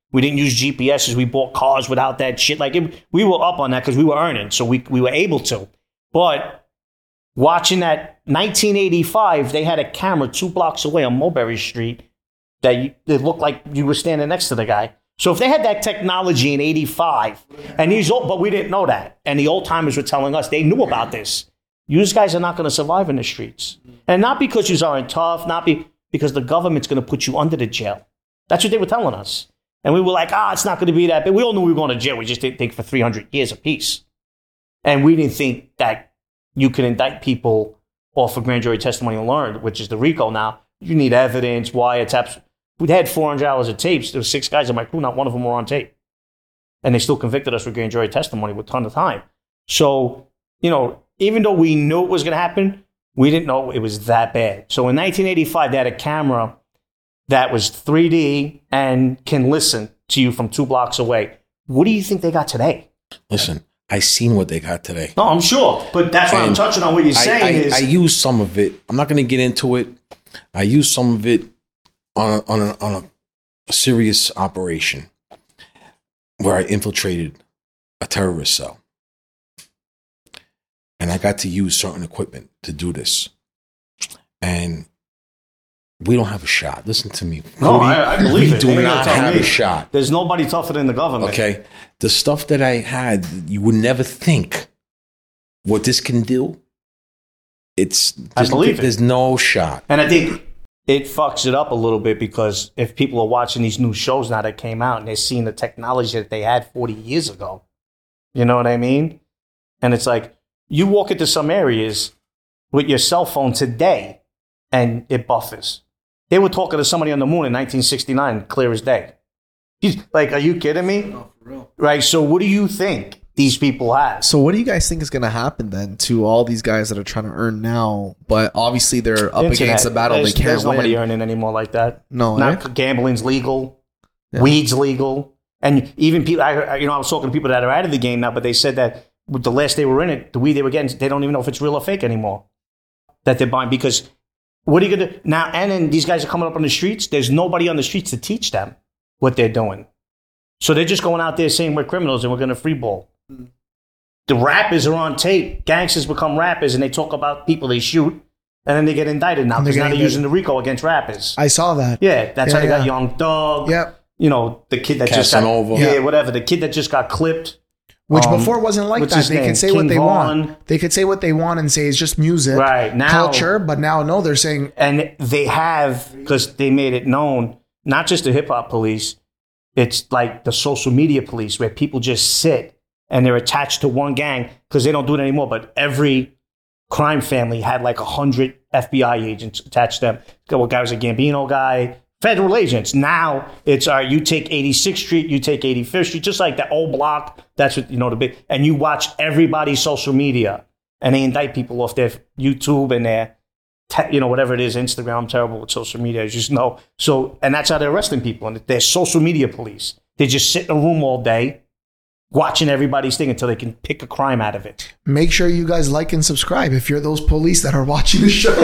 We didn't use G P Ses. We bought cars without that shit. Like it, we were up on that because we were earning, so we we were able to. But watching that nineteen eighty-five, they had a camera two blocks away on Mulberry Street that you, it looked like you were standing next to the guy. So if they had that technology in eighty-five, and these old, but we didn't know that, and the old timers were telling us they knew about this. You guys are not going to survive in the streets, and not because you aren't tough, not be, because the government's going to put you under the jail. That's what they were telling us. And we were like, ah, it's not going to be that big. We all knew we were going to jail. We just didn't think for three hundred years apiece. And we didn't think that you could indict people off of grand jury testimony and learned, which is the RICO now. You need evidence, wiretaps. We had four hundred hours of tapes. There were six guys in my crew. Not one of them were on tape. And they still convicted us with grand jury testimony with a ton of time. So, you know, even though we knew it was going to happen, we didn't know it was that bad. So in nineteen eighty-five, they had a camera that was three D and can listen to you from two blocks away. What do you think they got today? Listen, I seen what they got today. No, I'm sure. But that's why I'm touching on what you're saying I, I, is... I use some of it. I'm not going to get into it. I use some of it on a, on a, on a, a serious operation where I infiltrated a terrorist cell. And I got to use certain equipment to do this. And we don't have a shot. Listen to me. No, Cody, I, I believe we it. do They not have me. a shot. There's nobody tougher than the government. Okay? The stuff that I had, you would never think what this can do. It's I believe there's it. no shot. And I think it fucks it up a little bit because if people are watching these new shows now that came out and they're seeing the technology that they had forty years ago, you know what I mean? And it's like, you walk into some areas with your cell phone today and it buffers. They were talking to somebody on the moon in nineteen sixty-nine, clear as day. He's like, are you kidding me? No, for real. Right. So what do you think these people have? So what do you guys think is going to happen then to all these guys that are trying to earn now, but obviously they're up Internet. against a battle there's, they can't There's win? nobody earning anymore like that. No, Not eh? gambling's legal. Yeah. Weed's legal. And even people, I, you know, I was talking to people that are out of the game now, but they said that with the last they were in it, the weed they were getting, they don't even know if it's real or fake anymore that they're buying because what are you going to do now? And then these guys are coming up on the streets. There's nobody on the streets to teach them what they're doing. So they're just going out there saying we're criminals and we're going to free ball. Mm. The rappers are on tape. Gangsters become rappers and they talk about people they shoot and then they get indicted now because now they're using the RICO against rappers. I saw that. Yeah, that's yeah, how they yeah. got Young Thug. Yep. You know, the kid that Casanova. just got, yeah, Yeah. whatever. The kid that just got clipped. Which Um, before wasn't like what's that. his They name? could say King what they Von. want. They could say what they want and say it's just music, Right, now- culture. But now, no, they're saying And they have, because they made it known, not just the hip hop police, it's like the social media police where people just sit and they're attached to one gang because they don't do it anymore. But every crime family had like a hundred F B I agents attached to them. Well, guy was a Gambino guy, federal agents. Now it's, all right, you take eighty-sixth Street, you take eighty-fifth Street, just like that old block. That's what, you know, the big, and you watch everybody's social media and they indict people off their YouTube and their, te- you know, whatever it is, Instagram. I'm terrible with social media, as you just know. So, and that's how they're arresting people. And they're social media police. They just sit in a room all day watching everybody's thing until they can pick a crime out of it. make sure you guys like and subscribe if you're those police that are watching the show.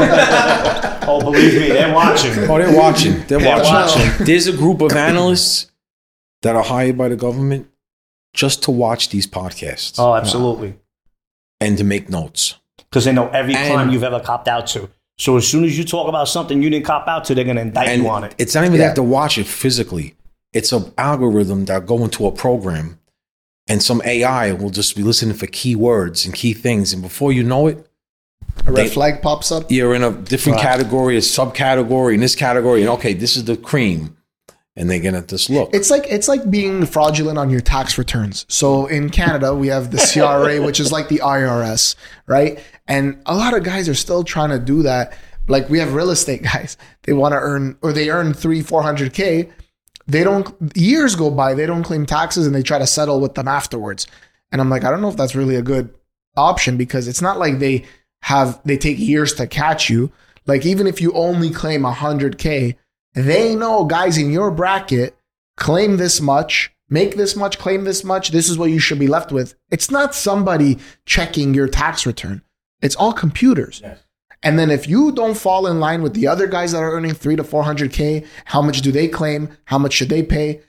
Oh, believe me, they're watching. Oh, they're watching. They're, They're watching. watching. There's a group of analysts that are hired by the government just to watch these podcasts Oh, absolutely. and to make notes. Because they know every And- crime you've ever copped out to. So as soon as you talk about something you didn't cop out to, they're going to indict And you on it. it's not even Yeah. that to watch it physically. It's an algorithm that go into a program and some A I will just be listening for keywords and key things. And before you know it, A red They- flag pops up. you're in a different Right. category, a subcategory, in this category. And okay, this is the cream. And they're going to just look. It's like it's like being fraudulent on your tax returns. So in Canada, we have the C R A, which is like the I R S, right? And a lot of guys are still trying to do that. Like we have real estate guys. They want to earn, or they earn three, four hundred k. They don't. Years go by, they don't claim taxes, and they try to settle with them afterwards. And I'm like, I don't know if that's really a good option because it's not like they have they take years to catch you. Like even if you only claim one hundred k. They know guys in your bracket claim this much, make this much, claim this much. This is what you should be left with. It's not somebody checking your tax return. It's all computers. Yes. And then if you don't fall in line with the other guys that are earning three to four hundred k, how much do they claim? How much should they pay?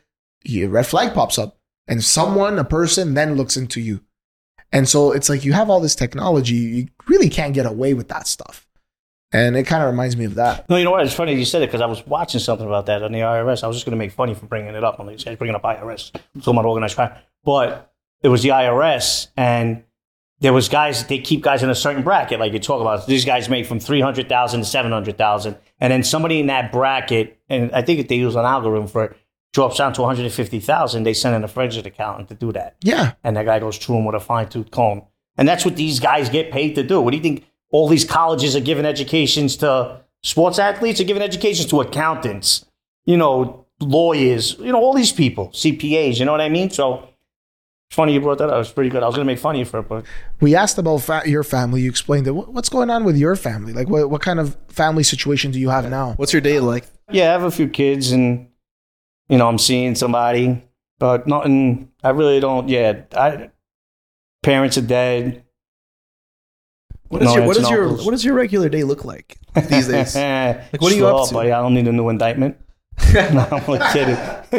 a red flag pops up, and someone, a person, then looks into you. And so it's like you have all this technology, you really can't get away with that stuff. And it kind of reminds me of that. No, you know what? It's funny you said it because I was watching something about that on the I R S. I was just going to make fun of you for bringing it up. I'm like, bringing up I R S. I'm talking about organized crime. But it was the I R S, and there was guys, they keep guys in a certain bracket. Like you talk about, these guys make from three hundred thousand to seven hundred thousand. And then somebody in that bracket, and I think if they use an algorithm for it, drops down to one hundred fifty thousand, they send in a forensic accountant to do that. Yeah. And that guy goes through them with a fine-tooth comb. And that's what these guys get paid to do. What do you think? All these colleges are giving educations to sports athletes, are giving educations to accountants, you know, lawyers, you know, all these people, C P As, you know what I mean? So it's funny you brought that up. It was pretty good. I was going to make fun of you for it, but... We asked about fa- your family. You explained it. What's going on with your family? Like, what, what kind of family situation do you have now? What's your day like? Yeah, I have a few kids, and, you know, I'm seeing somebody, but nothing... I really don't... Yeah, I, parents are dead. What is No, your what it's is not your those. what does your regular day look like these days? Like, what are you up to? Buddy, I don't need a new indictment. No, I'm only kidding.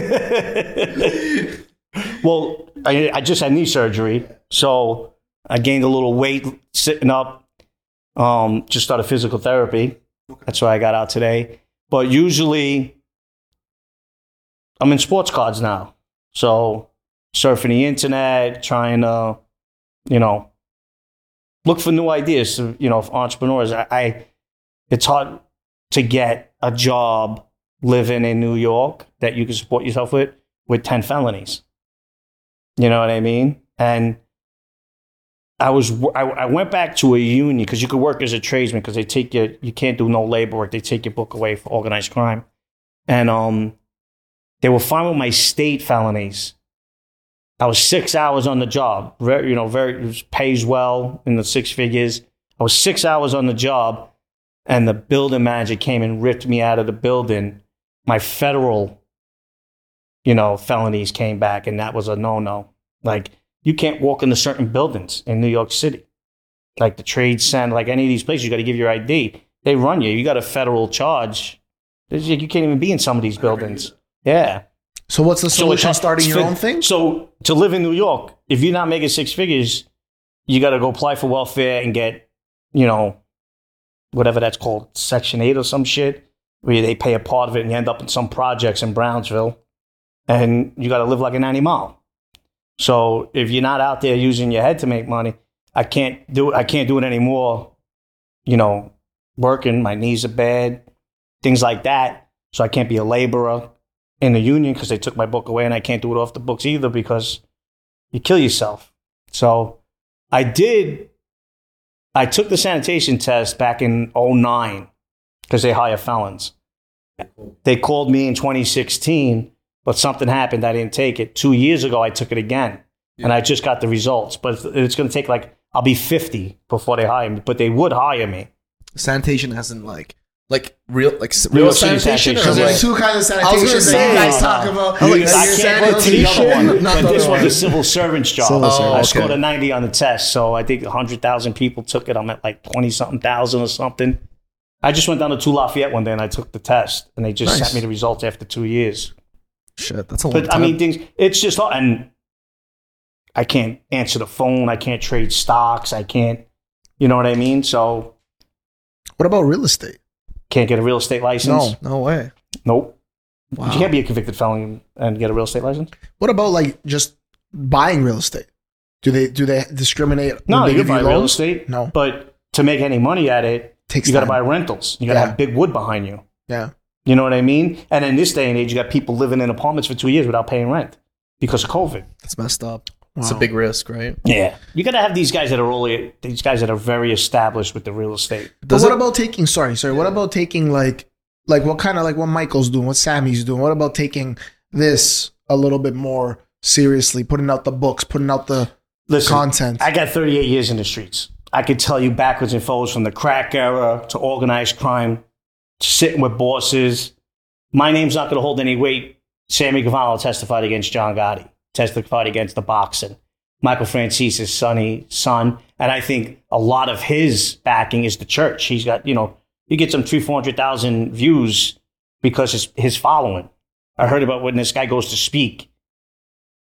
Well, I, I just had knee surgery, so I gained a little weight sitting up. Um, just started physical therapy. That's why I got out today. But usually, I'm in sports cards now. So surfing the internet, trying to, you know, look for new ideas. You know, for entrepreneurs, I, I it's hard to get a job living in New York that you can support yourself with with ten felonies. You know what I mean? And I was I, I went back to a union because you could work as a tradesman because they take you you can't do no labor work. They take your book away for organized crime, and um, they were fine with my state felonies. I was six hours on the job. Very, you know, very it was, pays well in the six figures. I was six hours on the job, and the building manager came and ripped me out of the building. My federal, you know, felonies came back, and that was a no-no. Like, you can't walk into certain buildings in New York City, like the Trade Center, like any of these places. You got to give your I D. They run you. You got a federal charge. You can't even be in some of these buildings. Yeah. So what's the solution? it's- Starting it's your fit- own thing? So to live in New York, if you're not making six figures, you got to go apply for welfare and get, you know, whatever that's called, Section eight or some shit, where they pay a part of it and you end up in some projects in Brownsville, and you got to live like an animal. So if you're not out there using your head to make money, I can't do it. I can't do it anymore. You know, working, my knees are bad, things like that. So I can't be a laborer in the union because they took my book away, and I can't do it off the books either because you kill yourself. So I did, I took the sanitation test back in oh nine because they hire felons. They called me in twenty sixteen, but something happened. I didn't take it. Two years ago, I took it again, yeah. and I just got the results. But it's, it's going to take like, I'll be fifty before they hire me, but they would hire me. Sanitation hasn't like, like real, like s- real, Real city sanitation. sanitation, Or yeah. like, There's two kinds of I was gonna sanitation that you say, guys no, talk no. about. I There's can't go to the other sanitation, one, not but the this other was one. a civil servant's job. Civil I servant, scored okay. a ninety on the test, so I think one hundred thousand people took it. I'm at like twenty-something thousand or something. I just went down to two Lafayette one day and I took the test, and they just Nice. sent me the results after two years. Shit, that's a long But time. I mean, things, it's just, and I can't answer the phone. I can't trade stocks. I can't, you know what I mean? So What about real estate? can't get a real estate license. No. no way. Nope. Wow. You can't be a convicted felon and get a real estate license. What about like just buying real estate? Do they do they discriminate? No, when they you give can buy real loans? estate. No. But to make any money at it, Takes you got to time. buy rentals. You got to Yeah. have big wood behind you. Yeah. You know what I mean? And in this day and age, you got people living in apartments for two years without paying rent because of COVID. That's messed up. It's Wow. a big risk, right? Yeah. You got to have these guys that are really, these guys that are very established with the real estate. But Does what it- about taking? Sorry, sorry. What about taking like like what kind of like what Michael's doing, what Sammy's doing? What about taking this a little bit more seriously, putting out the books, putting out the Listen, content? I got thirty-eight years in the streets. I could tell you backwards and forwards from the crack era to organized crime, to sitting with bosses. My name's not going to hold any weight. Sammy Cavallo testified against John Gotti, testified against the boxing. Michael Francese's sonny, son. And I think a lot of his backing is the church. He's got, you know, he gets some three, four hundred thousand views because his, his following. I heard about when this guy goes to speak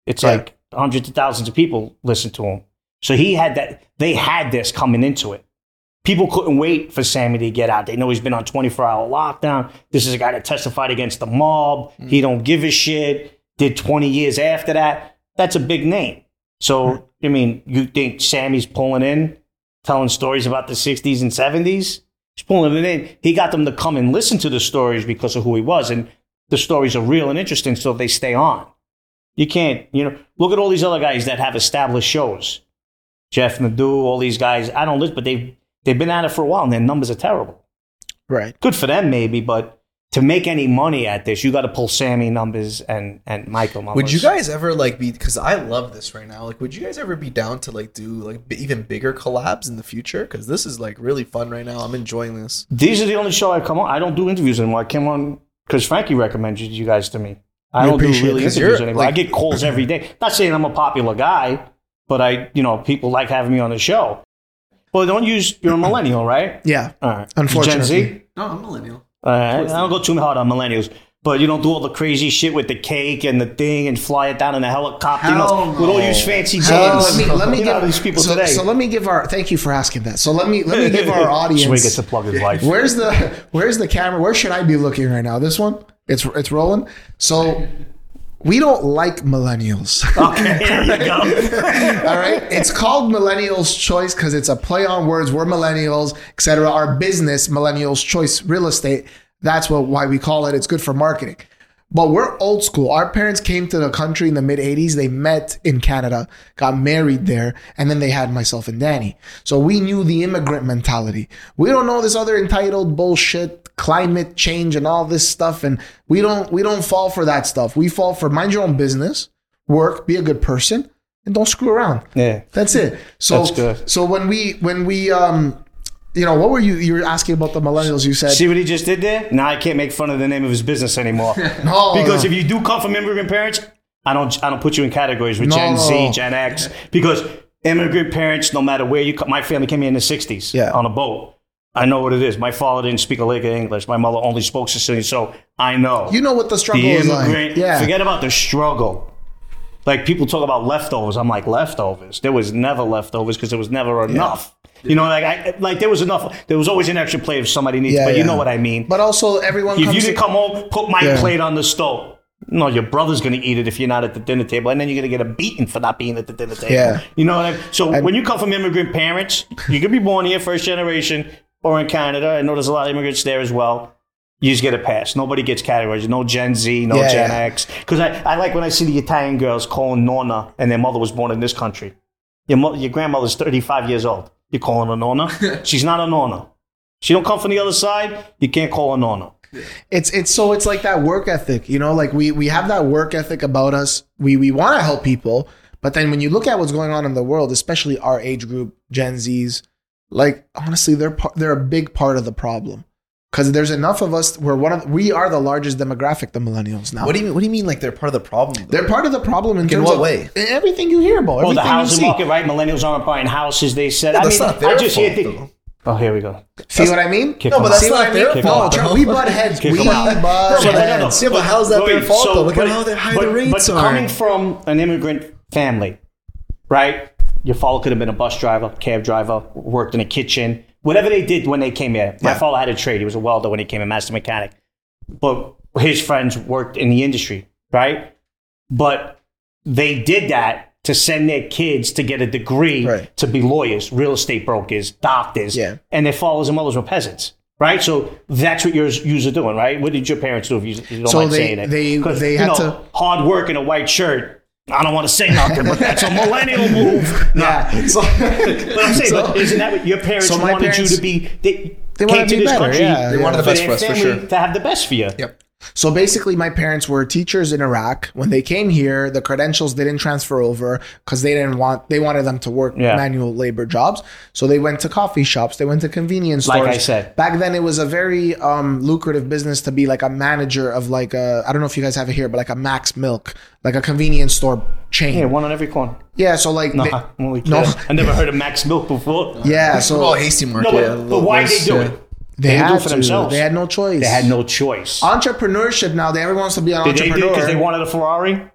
It's Right. like hundreds of thousands of people listen to him. So he had that. They had this coming into it. People couldn't wait for Sammy to get out. They know he's been on twenty-four hour lockdown. This is a guy that testified against the mob. Mm. He don't give a shit. Did twenty years after that. That's a big name. So, mm. I mean, you think Sammy's pulling in, telling stories about the sixties and seventies? He's pulling it in. He got them to come and listen to the stories because of who he was. And the stories are real and interesting, so they stay on. You can't, you know, look at all these other guys that have established shows. Jeff Nadeau, all these guys. I don't listen, but they've, they've been at it for a while, and their numbers are terrible. Right. Good for them, maybe, but to make any money at this, you got to pull Sammy numbers and, and Michael numbers. Would you guys ever like be, because I love this right now, like would you guys ever be down to like do like b- even bigger collabs in the future? Because this is like really fun right now. I'm enjoying this. These are the only show I come on. I don't do interviews anymore. I came on because Frankie recommended you guys to me. I We don't do appreciate really it, 'cause interviews you're, anymore. like- I get calls every day. Not saying I'm a popular guy, but I, you know, people like having me on the show. Well, don't use, you're a millennial, right? Yeah. All right. Unfortunately. Gen Z? No, I'm millennial. All right. I don't go too hard on millennials. But you don't do all the crazy shit with the cake and the thing and fly it down in a helicopter. You know, Hell with all no. these fancy So names. let me let me You know, give these people so, today. so let me give our thank you for asking that. So let me let me give our audience. So he gets to plug his life. Where's the where's the camera? Where should I be looking right now? This one? It's it's rolling. So we don't like millennials. Okay, there you go. All right. It's called Millennials Choice because it's a play on words. We're millennials, et cetera. Our business, Millennials Choice Real Estate. That's what why we call it. It's good for marketing. But we're old school. Our parents came to the country in the mid eighties. They met in Canada, got married there, and then they had myself and Danny. So we knew the immigrant mentality. We don't know this other entitled bullshit, climate change and all this stuff. And we don't we don't fall for that stuff. We fall for mind your own business, work, be a good person, and don't screw around. Yeah. That's it. So That's good. So when we when we um you know, what were you you were asking about the millennials, you said? See what he just did there? Now I can't make fun of the name of his business anymore. No, because no. if you do come from immigrant parents, I don't I don't put you in categories with No, Gen no. Z, Gen X. Because immigrant parents, no matter where you come, my family came here in the sixties Yeah. on a boat. I know what it is. My father didn't speak a lick of English. My mother only spoke Sicilian, so I know. You know what the struggle the is immigrant, like. Yeah. forget about the struggle. Like people talk about leftovers. I'm like, leftovers? There was never leftovers because there was never enough. You know, like I, like there was enough. There was always an extra plate if somebody needs. Yeah, but you yeah. know what I mean. But also everyone If comes you didn't to- come home, put my Yeah. plate on the stove. No, your brother's going to eat it if you're not at the dinner table, and then you're going to get a beating for not being at the dinner table. Yeah. You know what I mean? So when you come from immigrant parents, you could be born here, first generation, or in Canada. I know there's a lot of immigrants there as well. You just get a pass. Nobody gets categorized. No Gen Z, no Yeah, Gen yeah. X. Because I, I like when I see the Italian girls calling Nonna, and their mother was born in this country. Your, mo- your grandmother's thirty-five years old. You're calling her Nonna? She's not a Nonna. She don't come from the other side. You can't call her Nonna. It's it's so it's like that work ethic, you know, like we we have that work ethic about us. We we want to help people, but then when you look at what's going on in the world, especially our age group, Gen Zs, like honestly, they're par- they're a big part of the problem because there's enough of us. We're one of we are the largest demographic, the millennials now. What do you mean? What do you mean? Like they're part of the problem? though? They're part of the problem in, In terms what of way? everything you hear about. Oh, the everything you housing see. market, right? Millennials aren't buying houses, they said. Yeah, I that's mean, not their I just hear fault, things. though. Oh, here we go. See what I mean? Kick No, them but out. that's See what not I their mean? fault. No, though. we butt heads. Kick We them out. butt So, no, no, no. heads. Yeah, but how's that their Wait, fault, so- though? Look but- at how, they, how but, the rates but are. coming from an immigrant family, right? Your father could have been a bus driver, cab driver, worked in a kitchen, whatever they did when they came here. My Yeah. father had a trade. He was a welder when he came in, master mechanic. But his friends worked in the industry, right? But they did that to send their kids to get a degree Right. to be lawyers, real estate brokers, doctors, Yeah. and their fathers and mothers were peasants. Right, so that's what yours you are doing, right? What did your parents do? If you, you don't So mind they- saying it, they- 'Cause, they you had know, to- hard work in a white shirt. I don't want to say nothing, but that's a millennial move. No. Yeah. So, But I'm saying, So- but isn't that what your parents So my wanted parents- you to be? They, They came wanted to to be this better, country. yeah, They yeah. wanted the for best their for us, for family sure. to have the best for you. Yep. So basically, my parents were teachers in Iraq. When they came here, the credentials didn't transfer over because they didn't want. They wanted them to work Yeah. manual labor jobs. So they went to coffee shops. They went to convenience Like stores. I said. Back then, it was a very um, lucrative business to be like a manager of like a. I don't know if you guys have it here, but like a Max Milk, like a convenience store chain. Yeah, Yeah. one on every corner. so like. No, they- I'm only no. kidding. I never heard of Max Milk before. yeah. So Oh, Hasty Market. No, yeah, but, but why did they do yeah. it? they, didn't had do it for to. themselves. They had no choice. They had no choice. Entrepreneurship now. They everyone wants to be an Did they do it entrepreneur. because they wanted a Ferrari?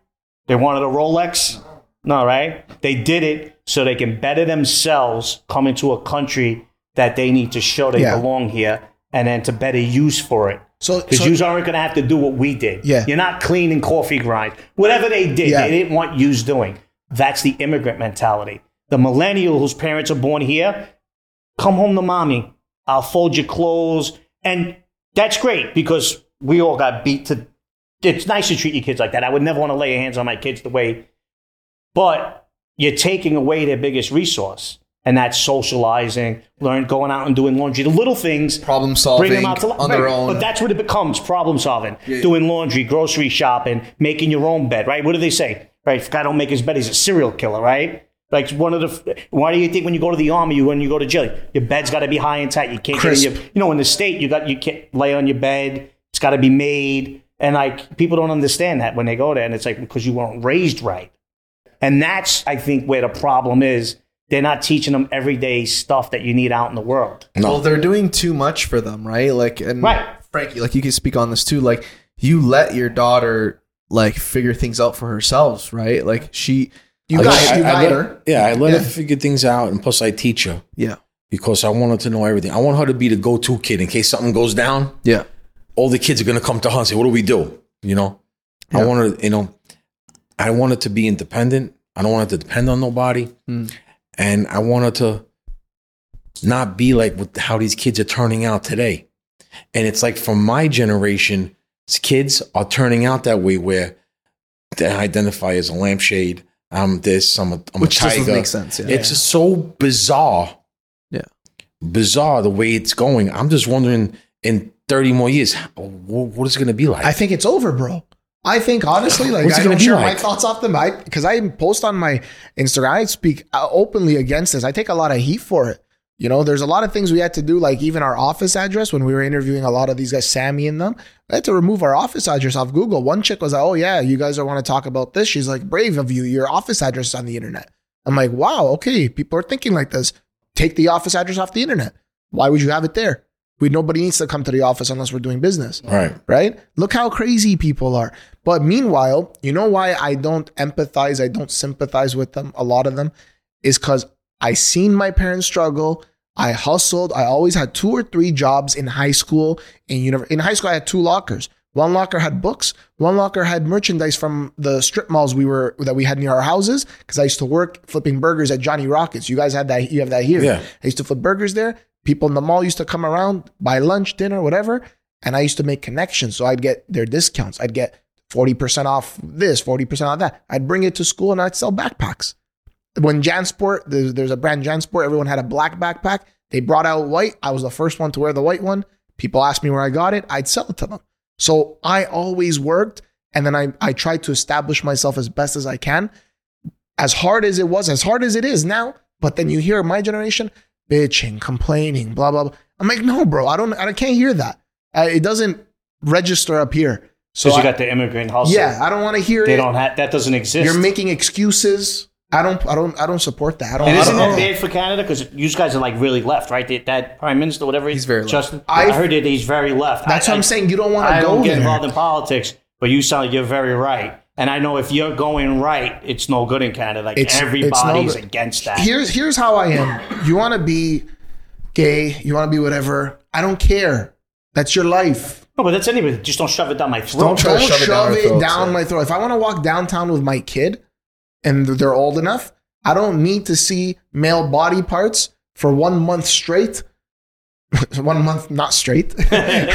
They wanted a Rolex? No, right? They did it so they can better themselves, come into a country that they need to show they Yeah. belong here, and then to better use for it. So, Because so you aren't going to have to do what we did. Yeah. You're not cleaning coffee grinds. Whatever they did, Yeah. they didn't want yous doing. That's the immigrant mentality. The millennial whose parents are born here, come home to mommy. I'll fold your clothes. And that's great because we all got beat to... It's nice to treat your kids like that. I would never want to lay hands on my kids the way... But you're taking away their biggest resource. And that's socializing, learn, going out and doing laundry. The little things... Problem solving Bring them out to li- on their right. own. But that's what it becomes, problem solving. Yeah. Doing laundry, grocery shopping, making your own bed, right? What do they say? Right, if a guy don't make his bed, he's a serial killer, right? Like one of the, why do you think when you go to the army, you when you go to jail, your bed's got to be high and tight. You can't Crisp. get in your, you know, in the state, you got you can't lay on your bed. It's got to be made, and like people don't understand that when they go there, and it's like because you weren't raised right, and that's I think where the problem is. They're not teaching them everyday stuff that you need out in the world. No. Well, they're doing too much for them, right? Like, and Right. Frankie, like you can speak on this too. Like, you let your daughter like figure things out for herself, right? Like she, you I guide, let- you I- I guide let- her. Yeah, I let Yeah. her figure things out, and plus I teach her yeah, because I want her to know everything. I want her to be the go-to kid in case something goes down. yeah, All the kids are gonna come to her and say, "What do we do?" You know, I Yeah. want her. You know, I want her to be independent. I don't want her to depend on nobody, Mm. and I want her to not be like what, how these kids are turning out today. And it's like from my generation, kids are turning out that way where they identify as a lampshade. I'm this. I'm a, I'm which a just tiger. doesn't make sense. Yeah. It's just so bizarre. Yeah. Bizarre the way it's going. I'm just wondering in thirty more years, how- wh- what is it going to be like? I think it's over, bro. I think honestly, like What's it I gonna don't be share like? my thoughts off them. I because I post on my Instagram, I speak uh, openly against this. I take a lot of heat for it. You know, there's a lot of things we had to do, like even our office address when we were interviewing a lot of these guys, Sammy and them. I had to remove our office address off Google. One chick was like, "Oh yeah, you guys want to talk about this?" She's like, "Brave of you. Your office address is on the internet." I'm like, "Wow, okay, people are thinking like this. Take the office address off the internet. Why would you have it there? We nobody needs to come to the office unless we're doing business." right. Right? Look how crazy people are. But meanwhile, you know why I don't empathize, I don't sympathize with them, a lot of them, is because I seen my parents struggle. I hustled. I always had two or three jobs in high school. In, univ- in high school, I had two lockers. One locker had books. One locker had merchandise from the strip malls we were that we had near our houses. Because I used to work flipping burgers at Johnny Rockets. You guys had that. You have that here. Yeah. I used to flip burgers there. People in the mall used to come around, buy lunch, dinner, whatever. And I used to make connections. So I'd get their discounts. I'd get forty percent off this, forty percent off that. I'd bring it to school and I'd sell backpacks. When JanSport, there's, there's a brand JanSport, everyone had a black backpack. They brought out white. I was the first one to wear the white one. People asked me where I got it. I'd sell it to them. So I always worked. And then I, I tried to establish myself as best as I can. As hard as it was, as hard as it is now. But then you hear my generation bitching, complaining, blah, blah, blah. I'm like, no, bro, I don't, I can't hear that. Uh, it doesn't register up here. So Because you I- got the immigrant hustle. yeah, I don't want to hear They it. don't have, that doesn't exist. You're making excuses. I don't, I don't, I don't support that. I don't. And I isn't don't that know. bad for Canada? Because you guys are like really left, right? That, that prime minister, whatever He's very left. Justin, I've- I heard that he's very left. That's I, what I'm saying. You don't want I to go don't get there. involved in politics, but you sound like you're very right. And I know if you're going right, it's no good in Canada. Like It's- it's no everybody's good. against that. Here's here's how I am. You want to be gay. You want to be whatever. I don't care. That's your life. no, but that's anyway. Just don't shove it down my throat. don't try Don't to shove, shove it it down down, our throats, yeah. my throat. If I want to walk downtown with my kid and they're old enough, I don't need to see male body parts for one month straight. one month not straight. you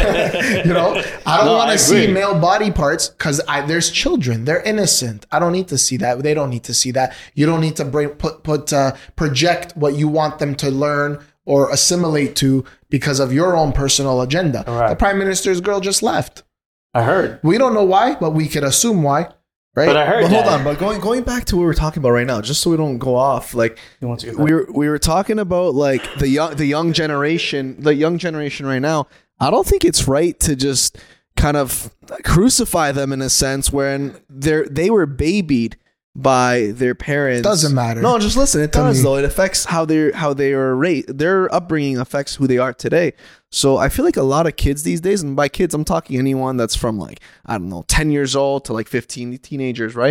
know, I don't No, want I to see agree. male body parts because there's children. They're innocent. I don't need to see that. They don't need to see that. You don't need to bring, put put uh, project what you want them to learn or assimilate to because of your own personal agenda. Correct. The prime minister's girl just left. I heard. We don't know why, but we could assume why, right? But I heard But hold that. on, but going going back to what we're talking about right now, just so we don't go off, like He wants to get we were we were talking about like the young the young generation, the young generation right now. I don't think it's right to just kind of crucify them in a sense when they're they were babied by their parents. Doesn't matter. No, just listen. It To does me. though. It affects how they how they are raised. Their upbringing affects who they are today. So I feel like a lot of kids these days, and by kids I'm talking anyone that's from like I don't know ten years old to like fifteen, teenagers, right?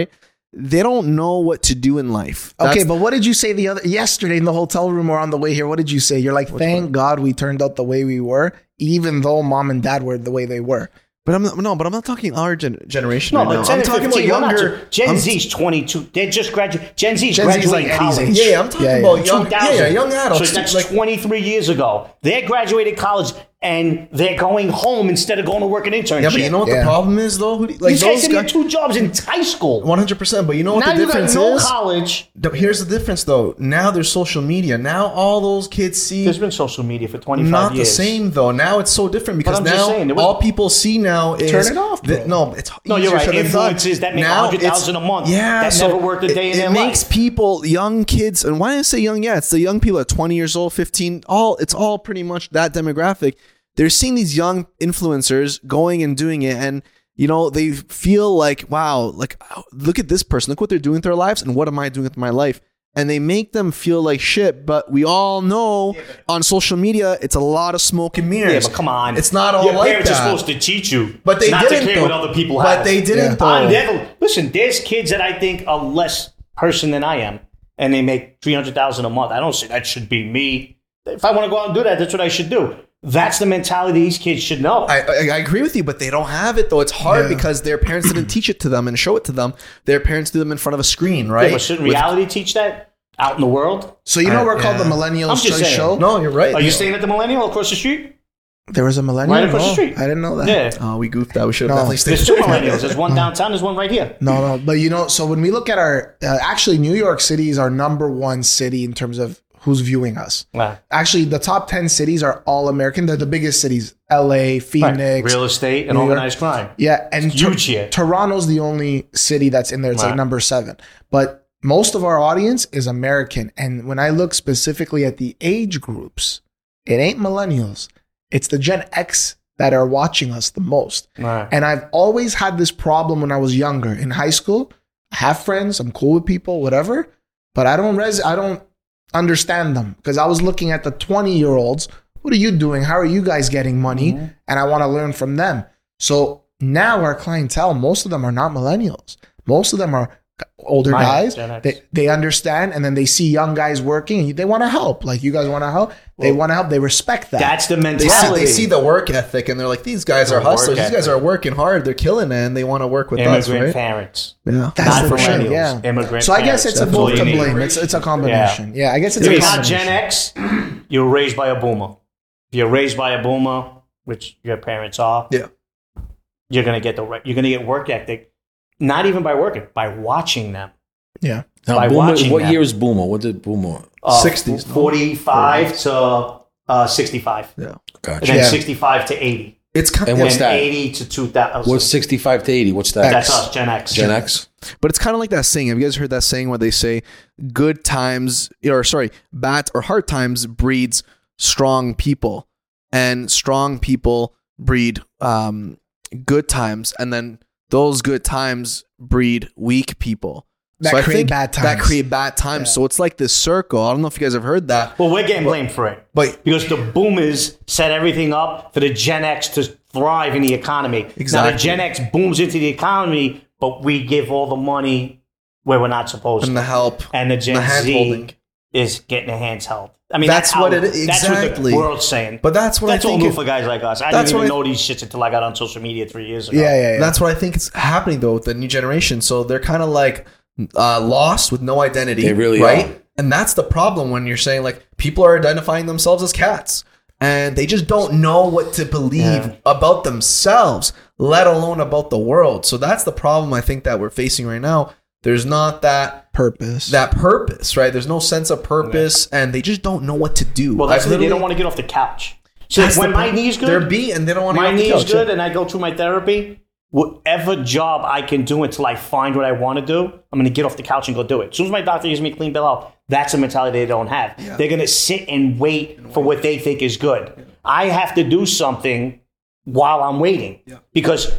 they don't know what to do in life. Okay, That's- but what did you say the other yesterday in the hotel room or on the way here? What did you say? You're like, thank God we turned out the way we were, even though mom and dad were the way they were. But I'm not, no, but I'm not talking our gen- generation. No, right but now. ten I'm and talking about fifteen, we're not younger. ju- Gen I'm- Z's twenty-two. They just graduated. Gen Z's Gen Z's graduating like Eddie's college. age. Yeah, yeah, I'm talking Yeah, yeah. about young, yeah, two thousand. yeah, young adults. So that's like, twenty-three years ago. They graduated college and they're going home instead of going to work an internship. yeah, but you know what Yeah. the problem is though? Who do- Like These guys those didn't guys, get two jobs in high school. one hundred percent. But you know what Now the you got difference no is? college. The- Here's the difference though. Now there's social media. Now all those kids see. There's been social media for twenty-five Not years. the same though. Now it's so different because I'm just now saying, it was- all people see now is Turn it off, that- bro. no, it's No, you're easier right. said than done. Influencers that make Now one hundred thousand it's- a month Yeah, that so never worked a it- day in it their makes life. people, young kids, and why did I say young? Yeah, it's the young people at twenty years old, fifteen. All it's all pretty much that demographic. They're seeing these young influencers going and doing it, and you know they feel like, wow, like look at this person, look what they're doing with their lives, and what am I doing with my life? And they make them feel like shit. But we all know on social media, it's a lot of smoke and mirrors. Yeah, but come on. It's not all Your like parents that. are supposed to teach you, But they not didn't, to care though. what other people But have. they didn't, Yeah. though. I'm never, listen, there's kids that I think are less person than I am, and they make three hundred thousand a month. I don't say that should be me. If I want to go out and do that, that's what I should do. That's the mentality these kids should know. I, I, I agree with you, but they don't have it though. It's hard Yeah. because their parents didn't teach it to them and show it to them. Their parents do them in front of a screen, right? Yeah, but shouldn't With- reality teach that out in the world? So you know Uh, we're called yeah. the Millennials I'm just Choice saying. Show? No, you're right. Are you staying at the Millennial across the street? There was a Millennial? Right across the No, street. I didn't know that. Yeah. Oh, we goofed that. We should have No. definitely stayed. There's two Millennials. There's one downtown. There's one right here. No, no. But you know, so when we look at our, uh, actually New York City is our number one city in terms of who's viewing us. Wow. Actually, the top ten cities are all American. They're the biggest cities. L A, Phoenix. Real estate and New York. organized crime. Yeah, and It's huge here. Toronto's the only city that's in there. It's like Right. number seven. But most of our audience is American. And when I look specifically at the age groups, it ain't millennials. It's the Gen X that are watching us the most. Right. And I've always had this problem when I was younger. In high school, I have friends, I'm cool with people, whatever, but I don't res- I don't understand them because I was looking at the twenty-year-olds. What are you doing? How are you guys getting money? Mm-hmm. And I want to learn from them. So now our clientele, most of them are not millennials. Most of them are older Right, guys. Gen X. They, they understand, and then they see young guys working, and they want to help. Like, you guys want to help? They Well, want to help. They respect that. That's the They see, mentality. they see the work ethic and they're like, these guys are The work hustlers. These guys ethic. are working hard. They're killing it, and they want to work with immigrant us, right? parents. Yeah. That's Not for sure. millennials, Yeah. immigrant So I guess parents. it's a That's both all to you need. blame. It's it's a combination. Yeah, I guess it's If a you're not combination. Gen X, you were raised by a boomer. If you're raised by a boomer, which your parents are, Yeah. you're gonna get the re- you're gonna get work ethic. Not even by working, by watching them. Yeah. Now, By Boomer, watching what them. year is Boomer? What did Boomer? Uh, sixties, no? forty-five to uh, sixty-five, Yeah. and Gotcha. then Yeah. sixty-five to eighty, It's kind And of, what's and that? eighty to two thousand. What's sixty-five to eighty? What's that? That's us, Gen X. Gen X? but it's kind of like that saying. Have you guys heard that saying where they say good times, or sorry, bad or hard times breeds strong people, and strong people breed um, good times, and then those good times breed weak people. That I create think bad That times. create bad times. Yeah. So it's like this circle. I don't know if you guys have heard that, Well, we're getting blamed for it. but Because the boomers set everything up for the Gen X to thrive in the economy. Now Exactly. the Gen X booms into the economy, but we give all the money where we're not supposed and the to. help, And the Gen the hand Z holding. is getting their hands held. I mean, That's that's, what how- it is. That's what Exactly. the world's saying. But that's what that's I all think. new it- for guys like us. I That's didn't even what I- know these shits until I got on social media three years ago. Yeah, yeah, yeah. That's what I think is happening though with the new generation. So they're kind of like uh, lost with no identity. They really right? are. And that's the problem when you're saying like people are identifying themselves as cats and they just don't know what to believe Yeah. about themselves, let alone about the world. So that's the problem I think that we're facing right now. There's not that Purpose. that purpose, right? There's no sense of purpose, and they just don't know what to do. Well, that's I've the thing. They literally- don't want to get off the couch. So That's when the my pro- knee's good, they're beat and they don't want to my get off the knee's couch. good and I go through my therapy, whatever job I can do until I find what I want to do, I'm going to get off the couch and go do it. As soon as my doctor gives me a clean bill out, that's a mentality they don't have. They're going to sit and wait for what they think is good. I have to do something while I'm waiting because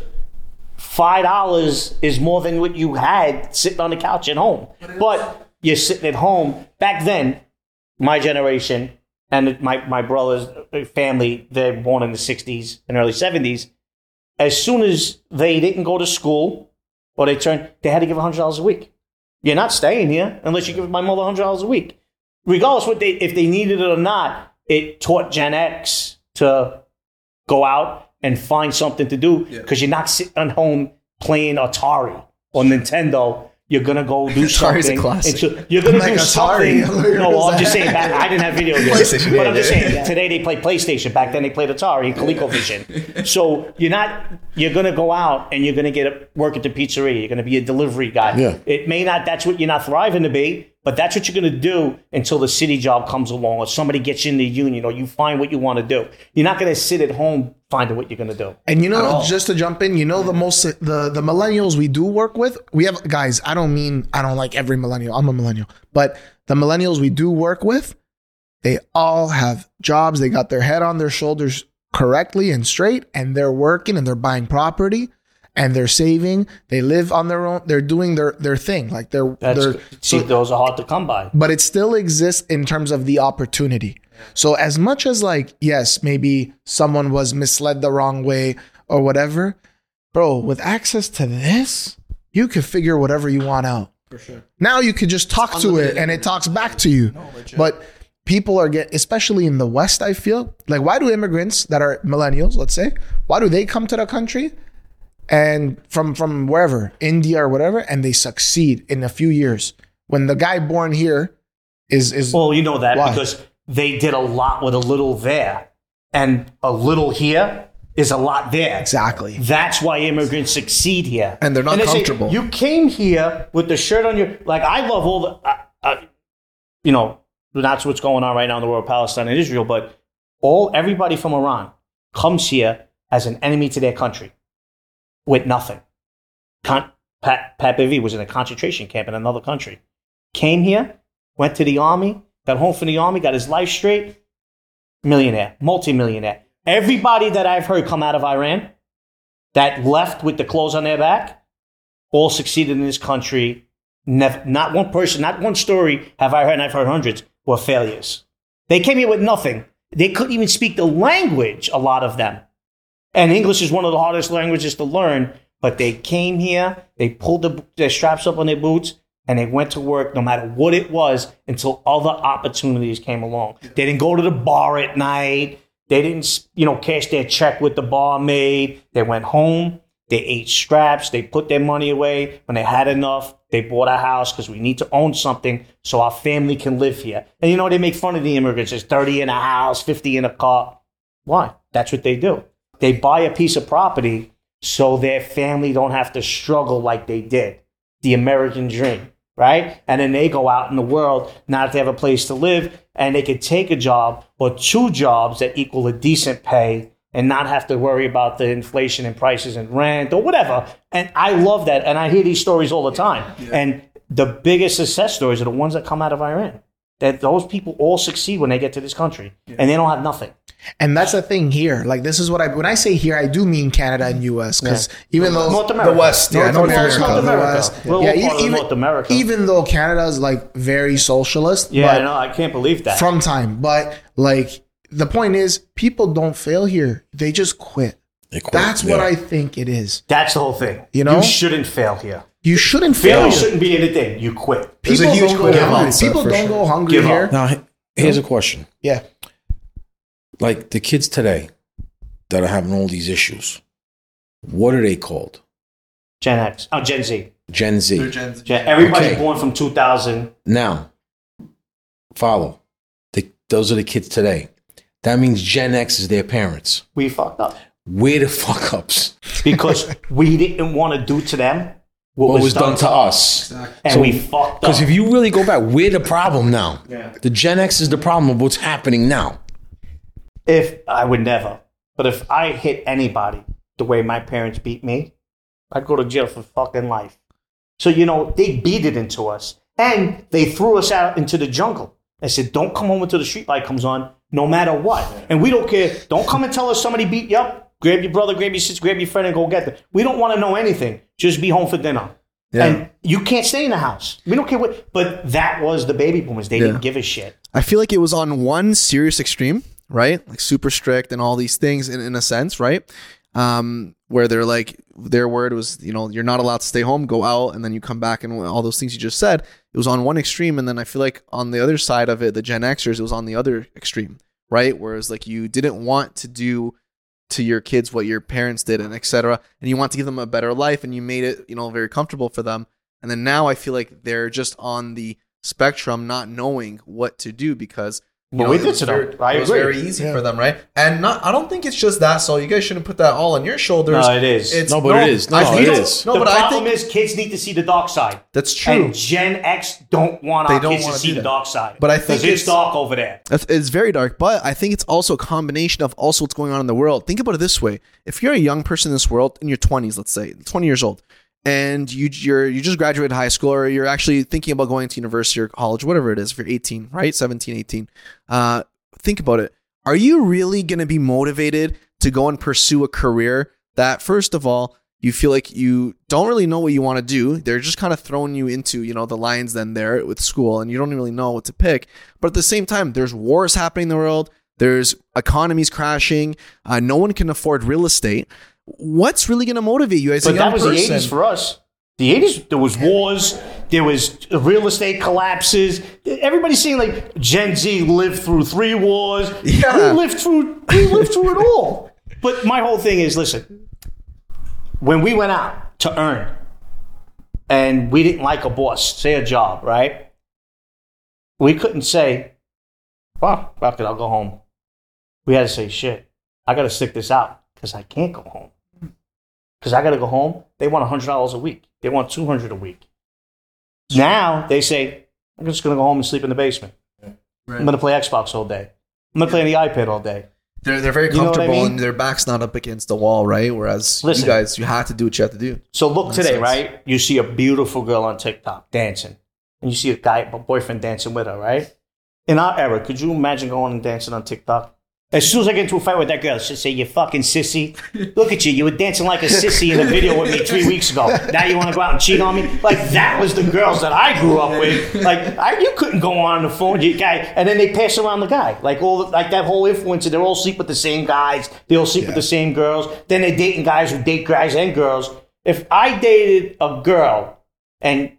five dollars is more than what you had sitting on the couch at home. But you're sitting at home. Back then, my generation, and my, my brother's family, they're born in the sixties and early seventies. As soon as they didn't go to school or they turned, they had to give one hundred dollars a week. You're not staying here unless you give my mother one hundred dollars a week. Regardless what they if they needed it or not, it taught Gen X to go out and find something to do because you're not sitting at home playing Atari or Nintendo. You're gonna go do Atari's something. a classic. Into, you're gonna Like do Atari. something. No, well, I'm just saying. Back, I didn't have video games, PlayStation, but yeah, I'm just yeah. saying. Today they play PlayStation. Back then they played Atari and ColecoVision. So you're not. You're gonna go out and you're gonna get a, work at the pizzeria. You're gonna be a delivery guy. Yeah. It may not. That's what you're not thriving to be. But that's what you're going to do until the city job comes along or somebody gets you in the union or you find what you want to do. You're not going to sit at home finding what you're going to do. And you know, just to jump in, you know, the most the the millennials we do work with, we have guys. I don't mean I don't like every millennial. I'm a millennial, but the millennials we do work with, they all have jobs. They got their head on their shoulders correctly and straight, and they're working and they're buying property. And they're saving. They live on their own. They're doing their, their thing. Like they're That's, they're see, those are hard to come by. but it still exists in terms of the opportunity. So as much as like, yes, maybe someone was misled the wrong way or whatever, bro, with access to this, you could figure whatever you want out. For sure. Now you could just talk to it and it talks back to you. But people are getting, especially in the West, I feel like, why do immigrants that are millennials, let's say, why do they come to the country? And from from wherever, India or whatever, and they succeed in a few years. When the guy born here is is Well, you know that Why? because they did a lot with a little there, and a little here is a lot there. exactly. That's why immigrants succeed here, And they're not they say, comfortable. you came here with the shirt on your like. I love all the, uh, uh, you know, that's what's going on right now in the world, Palestine and Israel. But all everybody from Iran comes here as an enemy to their country. With nothing. Con- Pat, Pat Bevi was in a concentration camp in another country. Came here, went to the army, got home from the army, got his life straight. Millionaire, multimillionaire. Everybody that I've heard come out of Iran that left with the clothes on their back all succeeded in this country. Never, not one person, not one story have I heard, and I've heard hundreds, were failures. They came here with nothing. They couldn't even speak the language, a lot of them. And English is one of the hardest languages to learn, but they came here, they pulled the, their straps up on their boots, and they went to work no matter what it was until other opportunities came along. They didn't go to the bar at night. They didn't, you know, cash their check with the barmaid. They went home. They ate scraps. They put their money away. When they had enough, they bought a house because we need to own something so our family can live here. And, you know, they make fun of the immigrants. There's thirty in a house, fifty in a car. Why? That's what they do. They buy a piece of property so their family don't have to struggle like they did. The American dream, right? And then they go out in the world, now that they have a place to live, and they could take a job or two jobs that equal a decent pay and not have to worry about the inflation and prices and rent or whatever. And I love that. And I hear these stories all the time. Yeah. And the biggest success stories are the ones that come out of Iran. That those people all succeed when they get to this country, yeah. and they don't have nothing. And that's the thing here. Like, this is what I, when I say here, I do mean Canada and U S. Because yeah. even though North America. The West, North, yeah, North North America, America, the West. We're yeah, all part even, of North America. Even though Canada is like very socialist. Yeah, but no, I can't believe that. From time. But like, the point is, people don't fail here. They just quit. They quit. That's yeah. what I think it is. That's the whole thing. You know? You shouldn't fail here. You shouldn't fail. Failure shouldn't be anything. You quit. People There's a huge don't go hungry. mindset, People don't sure. go hungry Give here. up. Now, here's a question. Yeah. Like the kids today that are having all these issues, what are they called? Gen X. Oh, Gen Z. Gen Z. They're Gen Z. Gen, everybody Okay. born from two thousand. Now, follow. The, those are the kids today. That means Gen X is their parents. We fucked up. We're the fuck ups. Because we didn't want to do to them what, What was, was done to us. And So- we fucked up. Because if you really go back, we're the problem now. Yeah. The Gen X is the problem of what's happening now. If I would never, but if I hit anybody the way my parents beat me, I'd go to jail for fucking life. So, you know, they beat it into us. And they threw us out into the jungle. They said, don't come home until the street light comes on, no matter what. And we don't care. Don't come and tell us somebody beat you up. Grab your brother, grab your sister, grab your friend, and go get them. We don't want to know anything. Just be home for dinner. Yeah. And you can't stay in the house. We don't care what. But that was the baby boomers. They Yeah. didn't give a shit. I feel like it was on one serious extreme, right? Like super strict and all these things in, in a sense, right? Um, where they're like, their word was, you know, you're not allowed to stay home, go out, and then you come back and all those things you just said. It was on one extreme, and then I feel like on the other side of it, the Gen Xers, it was on the other extreme, right? Whereas like you didn't want to do to your kids what your parents did, and et cetera, and you want to give them a better life, and you made it, you know, very comfortable for them. And then now I feel like they're just on the spectrum, not knowing what to do because. But know, we it did was, to very, them. I it was agree. very easy Yeah. for them, right? And not, I don't think it's just that. So you guys shouldn't put that all on your shoulders. No, it is. It's, No, but it is. No, I no, think it it's- is. No, the but I problem think is kids need to see the dark side. that's true. And Gen X don't want They our don't kids to wanna see do the that. dark side. But I think 'Cause it's it's- dark over there. It's it's very dark, but I think it's also a combination of also what's going on in the world. Think about it this way: if you're a young person in this world, in your twenties, let's say, twenty years old, and you you're you just graduated high school, or you're actually thinking about going to university or college, whatever it is, if you're eighteen, right, seventeen, eighteen, uh, think about it. Are you really going to be motivated to go and pursue a career that, first of all, you feel like you don't really know what you want to do? They're just kind of throwing you into, you know, the lion's den there with school, and you don't really know what to pick. But at the same time, there's wars happening in the world. There's economies crashing. Uh, no one can afford real estate. What's really going to motivate you as But a young that was person? the eighties for us. The eighties, there was wars, there was real estate collapses. Everybody's saying like Gen Z lived through three wars. Yeah. We lived through, we lived through it all. But my whole thing is, listen, when we went out to earn and we didn't like a boss, say a job, right? We couldn't say, well, fuck it, I'll go home. We had to say, shit, I got to stick this out because I can't go home. Because I got to go home. They want one hundred dollars a week. They want two hundred dollars a week. Now they say, I'm just going to go home and sleep in the basement. Right. I'm going to play Xbox all day. I'm going to play on the iPad all day. They're they're very You know what I comfortable mean? and their back's not up against the wall, right? Whereas Listen. you guys, you have to do what you have to do. So look Makes today, sense. right? You see a beautiful girl on TikTok dancing. And you see a guy, a boyfriend dancing with her, right? In our era, could you imagine going and dancing on TikTok? As soon as I get into a fight with that girl, she'll say, you fucking sissy. Look at you. You were dancing like a sissy in a video with me three weeks ago. Now you want to go out and cheat on me? Like, that was the girls that I grew up with. Like, I, you couldn't go on the phone, you guy, and then they pass around the guy. Like, all the, like that whole influencer, they all sleep with the same guys. They all sleep with the same girls. Then they're dating guys who date guys and girls. If I dated a girl and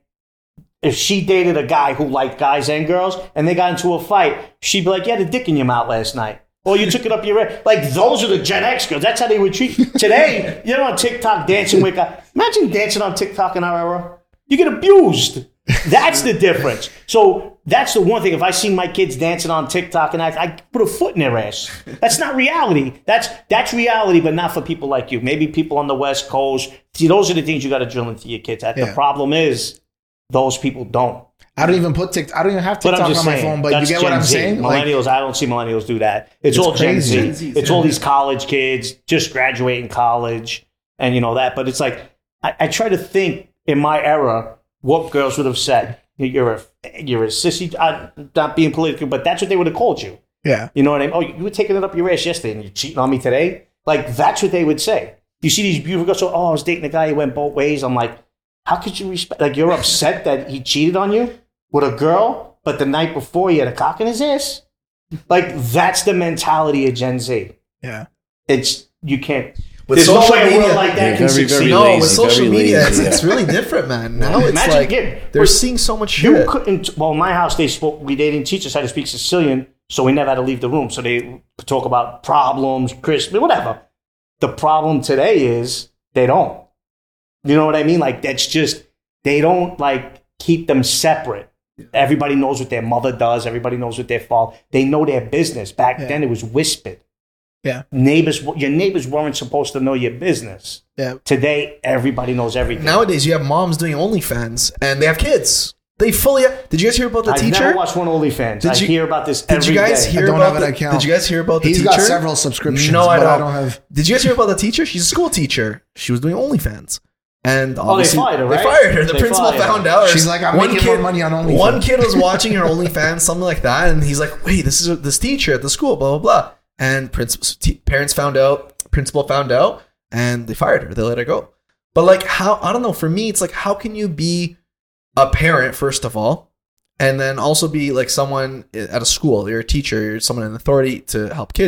if she dated a guy who liked guys and girls and they got into a fight, she'd be like, you had a dick in your mouth last night. Or you took it up your ass. Like, those are the Gen X girls. That's how they would treat. Today, you're on TikTok dancing with guys. Imagine dancing on TikTok in our era. You get abused. That's the difference. So that's the one thing. If I see my kids dancing on TikTok and I, I put a foot in their ass. That's not reality. That's that's reality, but not for people like you. Maybe people on the West Coast. See, those are the things you got to drill into your kids. The Yeah. problem is those people don't. I don't even put TikTok. I don't even have But TikTok I'm just on my saying, phone. But you that's get what Gen I'm Z. saying? Like, Millennials, I don't see millennials do that. It's, It's all Gen crazy. Z. Gen Z, It's yeah. all these college kids just graduating college and you know that. But it's like I, I try to think in my era what girls would have said. You're a you're a sissy. I'm not being political, but that's what they would have called you. yeah. You know what I mean? Oh, you were taking it up your ass yesterday and you're cheating on me today? Like, that's what they would say. You see these beautiful girls, so, oh, I was dating a guy who went both ways. I'm like, how could you respect? Like, you're upset that he cheated on you with a girl, but the night before he had a cock in his ass? Like, that's the mentality of Gen Z. Yeah. It's, you can't, With there's no social way a world media- like that They're can very, very succeed. No, lazy, with social very media, lazy, it's, it's yeah. really different, man. Now it's Imagine, like yeah, they're but seeing so much You shit. couldn't, well, in my house, they spoke, we, they didn't teach us how to speak Sicilian, so we never had to leave the room. So they could talk about problems, Christmas, whatever. The problem today is they don't. You know what I mean? Like, that's just, they don't, like, keep them separate. Everybody knows what their mother does. Everybody knows what their father, they know their business. Back Yeah. then, it was whispered. Yeah. Neighbors, your neighbors weren't supposed to know your business. Yeah. Today, everybody knows everything. Nowadays, you have moms doing OnlyFans and they have kids. They fully. Did you guys hear about the I've teacher? never watched one OnlyFans. Did I you- hear about this Did every you guys day. hear I don't about have an the, account. Did you guys hear about the He's teacher? got several subscriptions, No, I but don't. I don't have. Did you guys hear about the teacher? She's a school teacher. She was doing OnlyFans. And Oh, they obviously, fired her, They right? fired her. The They principal fired her. found out. She's like, I'm one making kid, more money on OnlyFans. One kid was watching her OnlyFans, something like that, and he's like, "Wait, this is a, this teacher at the school, blah blah blah." And principal, t- parents found out, principal found out, and they fired her. They let her go. But like, how? I don't know. For me, it's like, how can you be a parent first of all, and then also be like someone at a school? You're a teacher. You're someone in authority to help kids.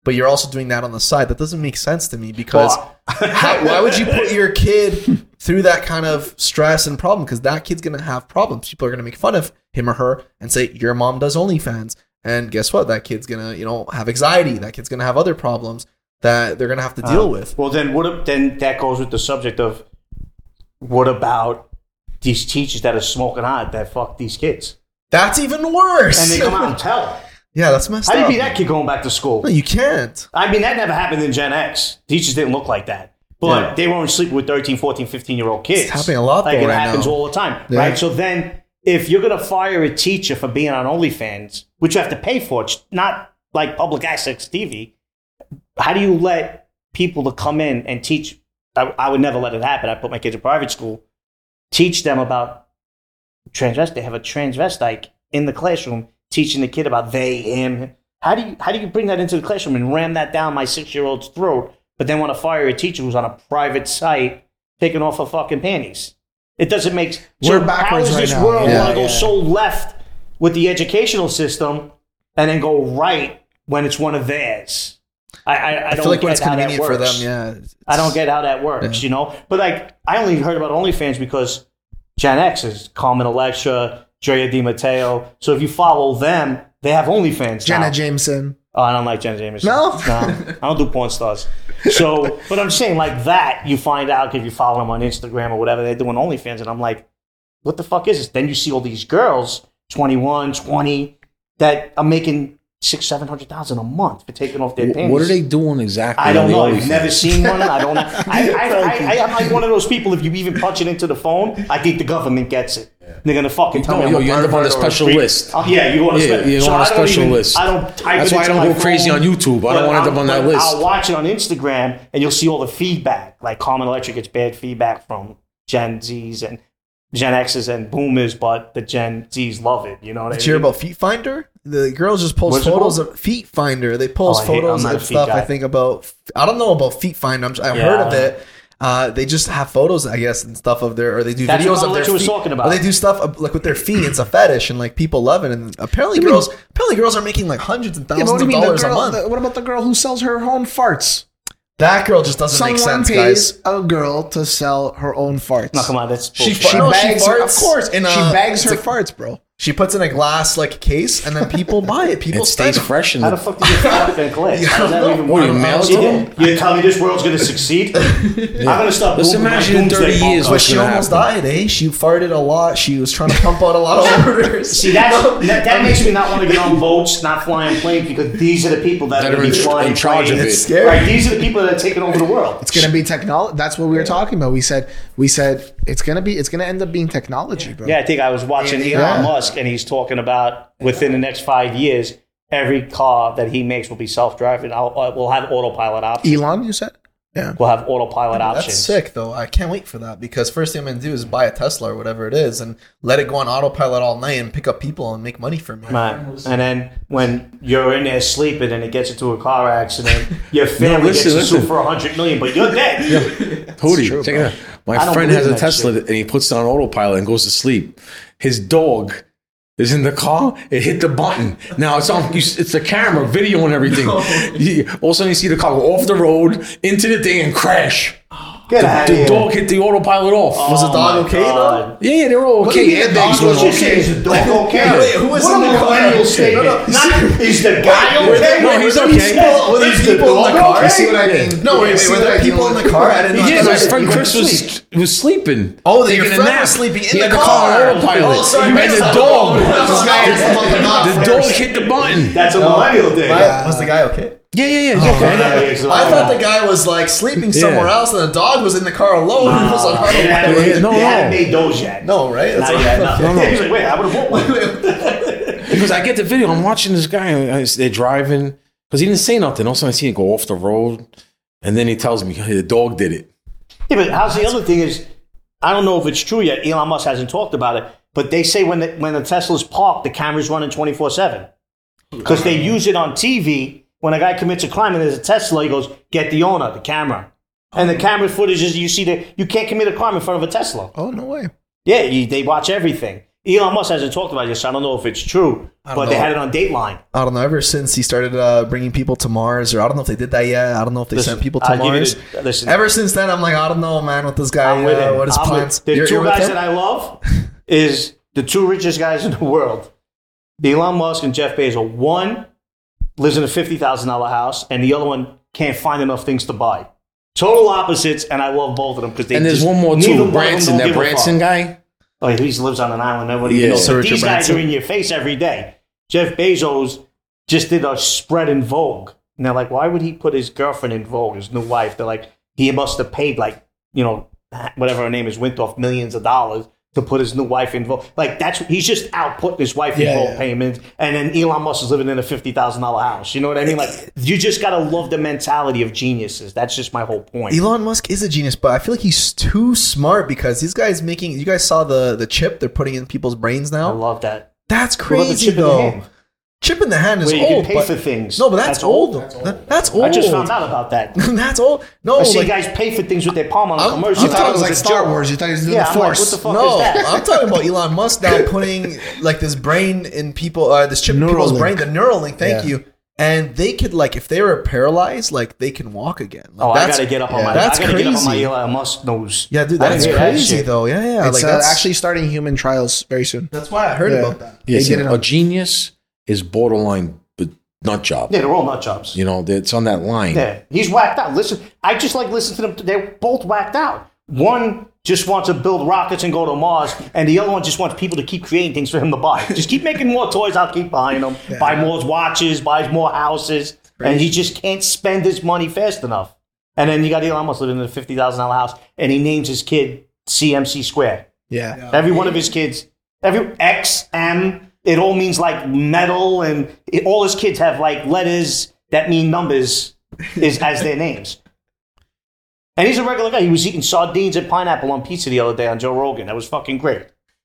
but you're also doing that on the side. That doesn't make sense to me because Well, how, why would you put your kid through that kind of stress and problem? Because that kid's going to have problems. People are going to make fun of him or her and say, your mom does OnlyFans. And guess what? That kid's going to, you know, have anxiety. That kid's going to have other problems that they're going to have to deal Uh, with. Well, then what? Then that goes with the subject of what about these teachers that are smoking hot that fuck these kids, That's even worse. and they come out and tell. yeah, that's messed How do you up. be that kid going back to school? No, you can't. I mean, that never happened in Gen X. Teachers didn't look like that. But Yeah. they weren't sleeping with thirteen, fourteen, fifteen-year-old kids. It's happening a lot, Like, though, it right happens now. all the time, Yeah. right? So then, if you're going to fire a teacher for being on OnlyFans, which you have to pay for, it's not like public access T V, how do you let people to come in and teach? I, I would never let it happen. I put my kids in private school, teach them about transvestite. They have a transvestite in the classroom teaching the kid about they, him. How do you how do you bring that into the classroom and ram that down my six-year-old's throat, but then want to fire a teacher who's on a private site taking off her fucking panties? It doesn't make so We're backwards how right is this now. world Yeah, want to go yeah. so left with the educational system and then go right when it's one of theirs? I, I, I, I don't feel like get when it's how that convenient for them, works. yeah. I don't get how that works, Yeah. you know? But like, I only heard about OnlyFans because Gen X is Carmen Electra, Drea Di Matteo. So if you follow them, they have OnlyFans Jenna now. Jameson. Oh, I don't like Jenna Jameson. No? no, I don't do porn stars. So, but I'm saying like that, you find out if you follow them on Instagram or whatever, they're doing OnlyFans, and I'm like, what the fuck is this? Then you see all these girls, twenty-one, twenty, that are making six, seven hundred thousand a month for taking off their Wh- panties. What are they doing exactly? I don't on the know. I've OnlyFans? never seen one. I don't know. I, I, I, I, I'm like one of those people, if you even punch it into the phone, I think the government gets it. They're going to fucking tell No, me yo, I'm a you end up on pervert the or a special freak. list. Oh, yeah, you go on a Yeah, special you're so on a I don't special even- list. I don't type That's it why I into don't my go crazy phone, on YouTube. I don't but want to end up I'm- on that but list. I'll watch it on Instagram, and you'll see all the feedback. Like Carmen Electra gets bad feedback from Gen Zs and Gen Xs and Boomers, but the Gen Zs love it. You know what I Did you hear mean? about Feet Finder? The girls just post What's it photos called? of Feet Finder. They post Oh, I hate- photos I'm not a and feet stuff. guy. I think about. I don't know about Feet Finder. I'm, I've Yeah. heard of it. Uh, they just have photos, I guess, and stuff of their, or they do That's what videos of their Electra was feet. talking about. Or they do stuff of, like with their feet. It's a fetish, and like people love it. And apparently, girls, apparently, girls are making like hundreds and Yeah, thousands but what do of you mean? The dollars a girl, month. the- what about the girl who sells her own farts? That girl just doesn't make Someone sense, pays guys. a girl to sell her own farts. No, come on, that's She bullshit. fu- She No, she bags her, of farts course. in she a- bags her it's a- farts, bro. She puts in a glass like case, and then people buy it. People It stays spend- fresh in How the the. fuck do you get that in class? How does that even What, you work? mail it to You- them? You tell me this world's going to succeed? I'm going to stop. Let's Googling my imagine in doomsday thirty book. years But what's she gonna almost happen. died, eh? She farted a lot. She was trying to pump out a lot of orders. See, that's, that, that makes me not want to get on boats, not flying planes, because these are the people that, That are are going to be in- flying in charge of planes. it. It's scary. Right, these are the people that are taking over the world. It's gonna be technology. That's what we were talking about. We said we said it's gonna be it's gonna end up being technology, bro. Yeah, I think I was watching Elon Yeah. Musk, and he's talking about within the next five years, every car that he makes will be self-driving. I'll, uh, we'll have autopilot options. Elon, you said? Yeah. We'll have autopilot options. That's sick, though. I can't wait for that because first thing I'm going to do is buy a Tesla or whatever it is and let it go on autopilot all night and pick up people and make money for me. Right. And then when you're in there sleeping and it gets into a car accident, your family listen, gets to sue listen. for a hundred million, but you're dead. Hootie, true, check bro. it out. My I don't friend believe has in a that Tesla shit. and he puts it on autopilot and goes to sleep. His dog is in the car. It hit the button. Now it's on. you- It's a camera, video, and everything. You- all of a sudden, you see the car go off the road into the thing and crash. Get out The of here. dog hit the autopilot off. Was the Oh dog my okay, God. Yeah, yeah, they were all do you okay. mean the Airbags dog went What you say okay. is the dog okay? Wait, who was what in a the car? millennial statement. No, no. Not, is the guy Were okay? there- No, he's were there okay. people- Were there Is the people in dog the car? okay? You see what I Yeah. mean? No, wait, See wait. Were what I there mean? people in the car? I didn't know. Yeah, I my thought friend you went Chris to was sleep. was sleeping. Oh, that your taking a friend nap. was sleeping in he the had the car. car on autopilot. Oh, sorry, and missed the that. dog, This guy is fucking up the first. dog hit the button. That's a millennial thing. Right? Was the guy okay? Yeah, yeah, yeah. It's okay. I thought the guy was like sleeping somewhere Yeah. else and the dog was in the car alone. and it was on They autopilot. hadn't- Yeah, no, they hadn't no. made those yet. No, right? That's Not what- yet. No. No, no. He's like, wait, I would have bought one. Because I get the video, I'm watching this guy. I- They're driving because he didn't say nothing. Also, I see him go off the road, and then he tells me hey, the dog did it. Yeah, but how's the other thing is, I don't know if it's true yet. Elon Musk hasn't talked about it, but they say when the, when the Tesla's parked, the camera's running twenty-four seven. Because they use it on T V. When a guy commits a crime and there's a Tesla, he goes, get the owner, the camera. And the camera footage is, you see that you can't commit a crime in front of a Tesla. Oh, no way. Yeah, you, they watch everything. Elon Musk hasn't talked about this, so I don't know if it's true, but know. they had it on Dateline. I don't know. Ever since he started uh, bringing people to Mars, or I don't know if they did that yet. I don't know if they Listen, sent people to I'll give you Mars. the- listen. Ever since then, I'm like, I don't know, man, what this guy, I'm with uh, him. what his I'm plans. with, the You're- two you're with guys him? that I love is the two richest guys in the world. Elon Musk and Jeff Bezos. One lives in a fifty thousand dollars house, and the other one can't find enough things to buy. Total opposites, and I love both of them because they. And there's just, one more neither too, one of them Branson, don't that give a Branson fuck. guy. Oh, he lives on an island. Nobody Yeah. even knows. Sir But Richard these guys Branson. are in your face every day. Jeff Bezos just did a spread in Vogue. And they're like, why would he put his girlfriend in Vogue, his new wife? They're like, he must have paid like, you know, whatever her name is, Wintoff, millions of dollars to put his new wife in Vogue. Like, that's he's just out putting his wife in Yeah, Vogue yeah. payments. And then Elon Musk is living in a fifty thousand dollars house. You know what I mean? Like, you just got to love the mentality of geniuses. That's just my whole point. Elon Musk is a genius, but I feel like he's too smart because these guys making. You guys saw the the chip they're putting in people's brains I now. love that. That's What about the crazy chip in the though. hand? Chip in the hand is Where you old. can pay but, for things. no, but that's, That's old. old? That's old. That's old. I just found out about that. that's old. No, I see like, guys pay for things with their palm on a I'm- commercial. You I'm thought it talking was like a Star joke. Wars. You thought he was doing Yeah, the I'm like, Force. what the fuck no, is that? I'm talking about Elon Musk now putting like this brain in people, uh, this chip in people's Neuralink. brain, the Neuralink. Thank Yeah. you. And they could like, if they were paralyzed, like they can walk again. Like, Oh, I that's- gotta get up on yeah, my. that's I gotta get up on my crazy. Elon Musk nose. Yeah, dude, I didn't that's hear that crazy shit. though. Yeah, yeah. It's like uh, that's actually starting human trials very soon. that's why I heard Yeah. about that. Yeah, They see, did it a on- genius is borderline but nut job. Yeah, they're all nut jobs. You know, it's on that line. Yeah, he's whacked out. Listen, I just like listening to them. They're both whacked out. One just wants to build rockets and go to Mars, and the other one just wants people to keep creating things for him to buy. Just keep making more toys. I'll keep buying them. Buy more watches. Buys more houses, and he just can't spend his money fast enough. And then you got Elon Musk living in a fifty thousand dollars house, and he names his kid C M C Square. Yeah. Every one of his kids, every X M, it all means like metal, and it, all his kids have like letters that mean numbers is as their names. And he's a regular guy. He was eating sardines and pineapple on pizza the other day on Joe Rogan. That was fucking great.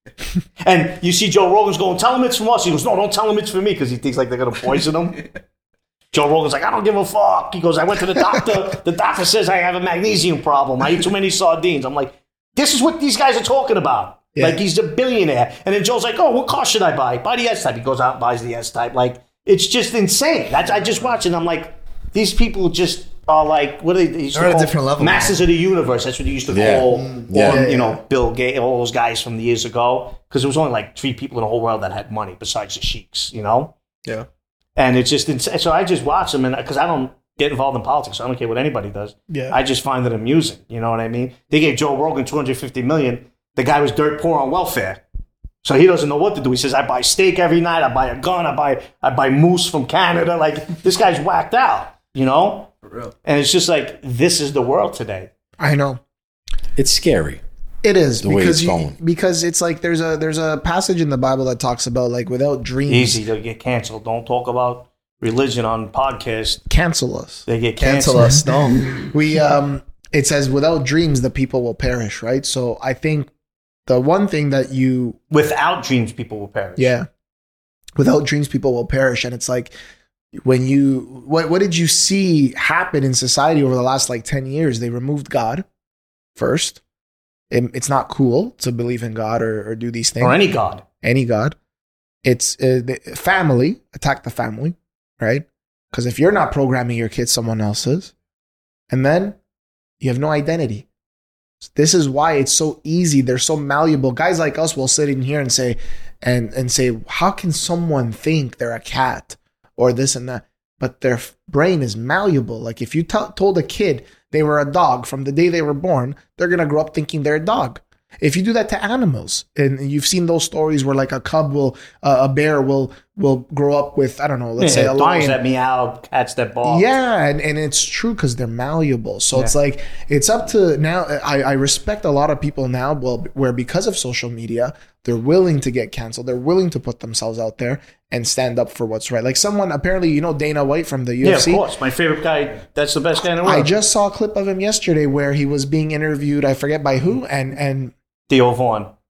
And you see Joe Rogan's going, tell him it's from us. He goes, no, don't tell him it's for me, because he thinks like they're going to poison him. Joe Rogan's like, I don't give a fuck. He goes, I went to the doctor. The doctor says I have a magnesium problem. I eat too many sardines. I'm like, this is what these guys are talking about. Yeah. Like, he's a billionaire. And then Joe's like, oh, what car should I buy? Buy the S-Type. He goes out and buys the S-Type. Like, it's just insane. That's, I just watch it, and I'm like, these people just are like, what are they? they used to They're at a call different level, Masters of the universe. That's what you used to Yeah. call, Mm. Yeah. all, Yeah, you know, yeah. Bill Gates, all those guys from the years ago. Because there was only like three people in the whole world that had money besides the sheiks, you know? Yeah. And it's just insane. So I just watch them, and because I don't get involved in politics, I don't care what anybody does. Yeah. I just find it amusing. You know what I mean? They gave Joe Rogan two hundred fifty million dollars. The guy was dirt poor on welfare. So he doesn't know what to do. He says, I buy steak every night. I buy a gun. I buy I buy moose from Canada. Like, this guy's whacked out, you know? For real. And it's just like, this is the world today. I know. It's scary. It is The way because it's you, going. because it's like there's a there's a passage in the Bible that talks about like without dreams, Easy to get canceled. Don't talk about religion on podcasts. cancel us. They get Cancel canceled. us. No. We um it says without dreams the people will perish, right? So I think the one thing that you Without dreams, people will perish. yeah, without dreams people will perish, and it's like when you what what did you see happen in society over the last like ten years? They removed God first. It, it's not cool to believe in God or, or do these things. Or any god. any God. It's uh, the family, attack the family, right? Because if you're not programming your kids, someone else is. And then you have no identity. This is why it's so easy. They're so malleable. Guys like us will sit in here and say, and, and say, how can someone think they're a cat or this and that? But their f- brain is malleable. Like if you t- told a kid they were a dog from the day they were born, they're going to grow up thinking they're a dog. If you do that to animals, and you've seen those stories where like a cub will, uh, a bear will will grow up with, I don't know, let's Yeah, say a dogs lion. that meow, cats that bark. Yeah, and, and it's true because they're malleable. So it's like, it's up to now. I, I respect a lot of people now, well, where because of social media, they're willing to get canceled. They're willing to put themselves out there and stand up for what's right. Like someone, apparently, you know, Dana White from the U Yeah, F C. of course. My favorite guy. That's the best guy in the world. I just saw a clip of him yesterday where he was being interviewed, I forget by who, and and Theo Vaughn.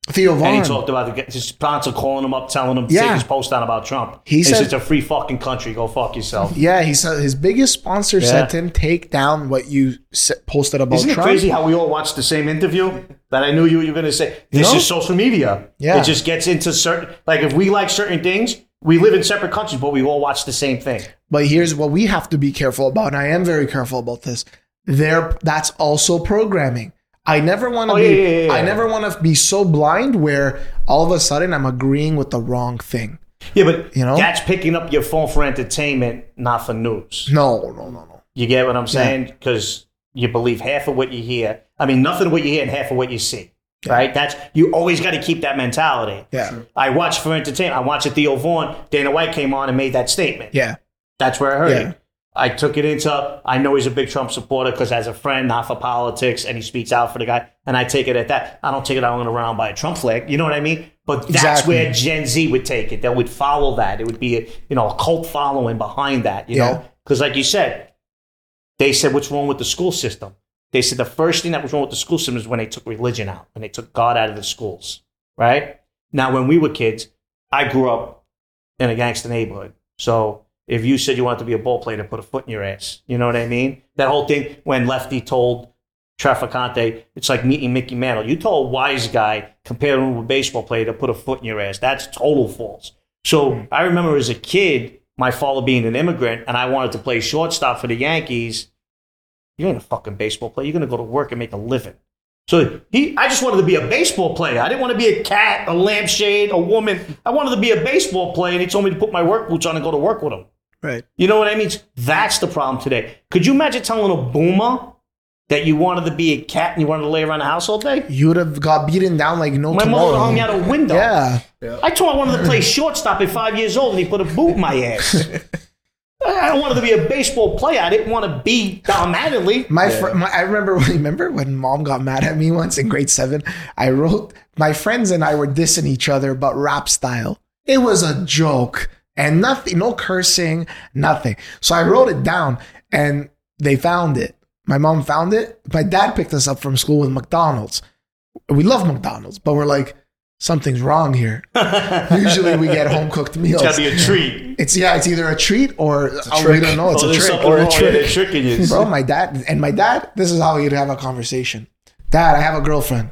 Theo Vaughn. And he talked about the, his sponsor calling him up, telling him to Yeah. take his post down about Trump. He And said- it's a free fucking country. Go fuck yourself. Yeah, he said his biggest sponsor Yeah. said to him, take down what you s- posted about Isn't it Trump. crazy how we all watched the same interview? That I knew you were going to say. This know? is social media. Yeah. It just gets into certain, like if we like certain things, we live in separate countries, but we all watch the same thing. But here's what we have to be careful about, and I am very careful about this. There, that's also programming. I never want to Oh, be. yeah, yeah, yeah. I never want to be so blind where all of a sudden I'm agreeing with the wrong thing. Yeah, but You know? that's picking up your phone for entertainment, not for news. No, no, no, no. You get what I'm saying? Because you believe half of what you hear. I mean, nothing of what you hear and half of what you see. Right? That's you always got to keep that mentality. Yeah, I watch for entertainment. I watched Theo Vaughn. Dana White came on and made that statement. yeah, That's where I heard Yeah. it. I took it into, I know he's a big Trump supporter because as a friend, not for politics, and he speaks out for the guy. And I take it at that. I don't take it out going around by a Trump flag. You know what I mean? But that's Exactly. where Gen Z would take it. They would follow that. It would be, a, you know, a cult following behind that, you Yeah. know? Because like you said, they said, what's wrong with the school system? They said the first thing that was wrong with the school system is when they took religion out, when they took God out of the schools, right? Now, when we were kids, I grew up in a gangster neighborhood. So if you said you wanted to be a ball player, to put a foot in your ass. You know what I mean? That whole thing when Lefty told Traficante, it's like meeting Mickey Mantle. You told a wise guy, compared him to a baseball player, to put a foot in your ass. That's total false. So I remember as a kid, my father being an immigrant, and I wanted to play shortstop for the Yankees. You ain't a fucking baseball player. You're going to go to work and make a living. So he, I just wanted to be a baseball player. I didn't want to be a cat, a lampshade, a woman. I wanted to be a baseball player, and he told me to put my work boots on and go to work with him. right. You know what I mean? That's the problem today. Could you imagine telling a boomer that you wanted to be a cat and you wanted to lay around the house all day? You would have got beaten down like no My tomorrow. mother hung me out a window. Yeah, I told him I wanted to play shortstop at five years old, and he put a boot in my ass. I wanted to be a baseball player. I didn't want to be Don Mattingly. my, fr- my I remember. Remember when Mom got mad at me once in grade seven? I wrote my friends and I were dissing each other about rap style. It was a joke and nothing, no cursing, nothing. So I wrote it down and they found it. My mom found it. My dad picked us up from school with McDonald's. We love McDonald's, but we're like, something's wrong here. Usually we get home cooked meals. It's got to be a treat. It's yeah, it's either a treat or oh, we trick. don't know. It's Oh, a there's trick something or a wrong. Yeah, trick. they're tricking you. Bro, my dad and my dad, this is how he'd have a conversation. Dad, I have a girlfriend.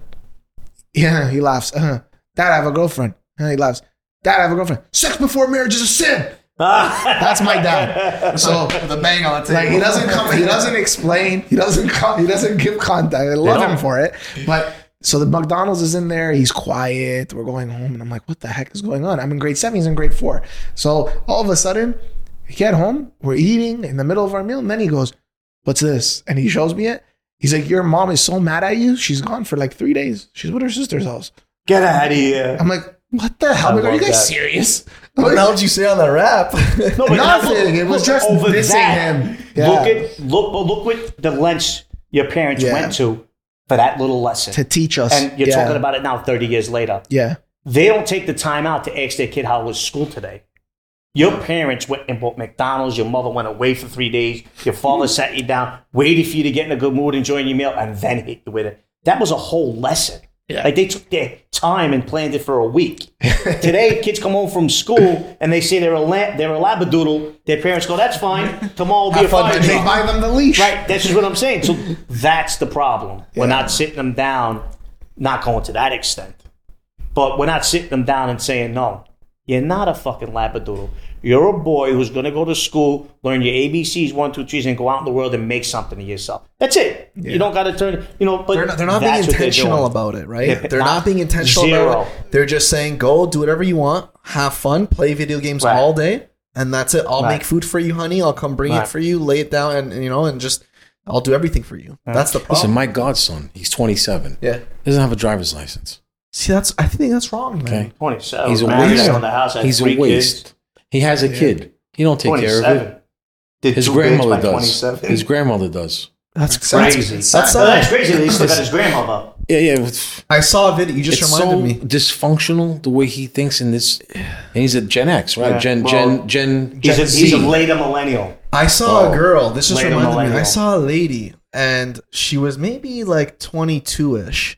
Yeah, he laughs. Uh-huh. Dad, I have a girlfriend. And he laughs. Dad, I have a girlfriend. Sex before marriage is a sin. That's my dad. So The bang on the table. like he doesn't come, he doesn't explain, he doesn't come, he doesn't give context. I love him don't. for it. But so the McDonald's is in there, he's quiet, we're going home, and I'm like, what the heck is going on? I'm in grade seven, he's in grade four. So all of a sudden, we get home, we're eating in the middle of our meal, and then he goes, what's this? And he shows me it. He's like, your mom is so mad at you, she's gone for like three days. She's with her sister's house. Get out of here. I'm like, what the hell? I I'm like, are you love guys that. serious? I'm What the like, hell did you say on that rap? No, but now Nothing. It was look just over dissing that. him. Yeah. Look at look, but look what the lengths your parents Yeah. went to for that little lesson. To teach us. And you're yeah. talking about it now, thirty years later. Yeah. They don't take the time out to ask their kid how was school today. Your parents went and bought McDonald's. Your mother went away for three days. Your father sat you down, waited for you to get in a good mood, enjoying your meal, and then hit you with it. That was a whole lesson. Yeah. Like they took their time and planned it for a week. Today, kids come home from school and they say they're a la- they're a labradoodle. Their parents go, "That's fine. Tomorrow will be Have a fun, fire Benny. They truck." buy them the leash. Right. That's just what I'm saying. So that's the problem. We're Yeah. not sitting them down, not going to that extent, but we're not sitting them down and saying, "No, you're not a fucking labradoodle. You're a boy who's going to go to school, learn your A B Cs, one, two, threes, and go out in the world and make something of yourself." That's it. You don't got to turn, you know, but They're not, they're not being that's what they're intentional doing. about it, right? Yeah, They're not not being intentional zero. about it. They're just saying, go do whatever you want, have fun, play video games Right. all day, and that's it. I'll Right. make food for you, honey. I'll come bring Right. it for you, lay it down, and, and, you know, and just I'll do everything for you. That's the problem. Listen, my godson, he's twenty-seven. yeah. Doesn't have a driver's license. See, that's I think that's wrong, man. Okay. twenty-seven. He's a married, waste. on the house, had He's a three waste. kids. He has a kid. He don't take care of twenty-seven. it. Did His two kids grandmother by does. twenty-seven. His grandmother does. That's crazy. That's, That's, that's that's sad. crazy. That he still got his grandmother. Yeah, yeah. It's, I saw a video. You just it's reminded so me. dysfunctional the way he thinks in this. And he's a Gen X, right? Yeah. Gen, Well, Gen, Gen, He's Gen a, Z. he's a later millennial. I saw Oh. a girl. This just Later reminded me. I millennial. saw a lady, and she was maybe like twenty-two ish,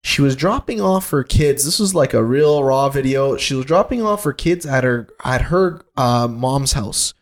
she was dropping off her kids. This was like a real raw video. She was dropping off her kids at her at her uh, mom's house,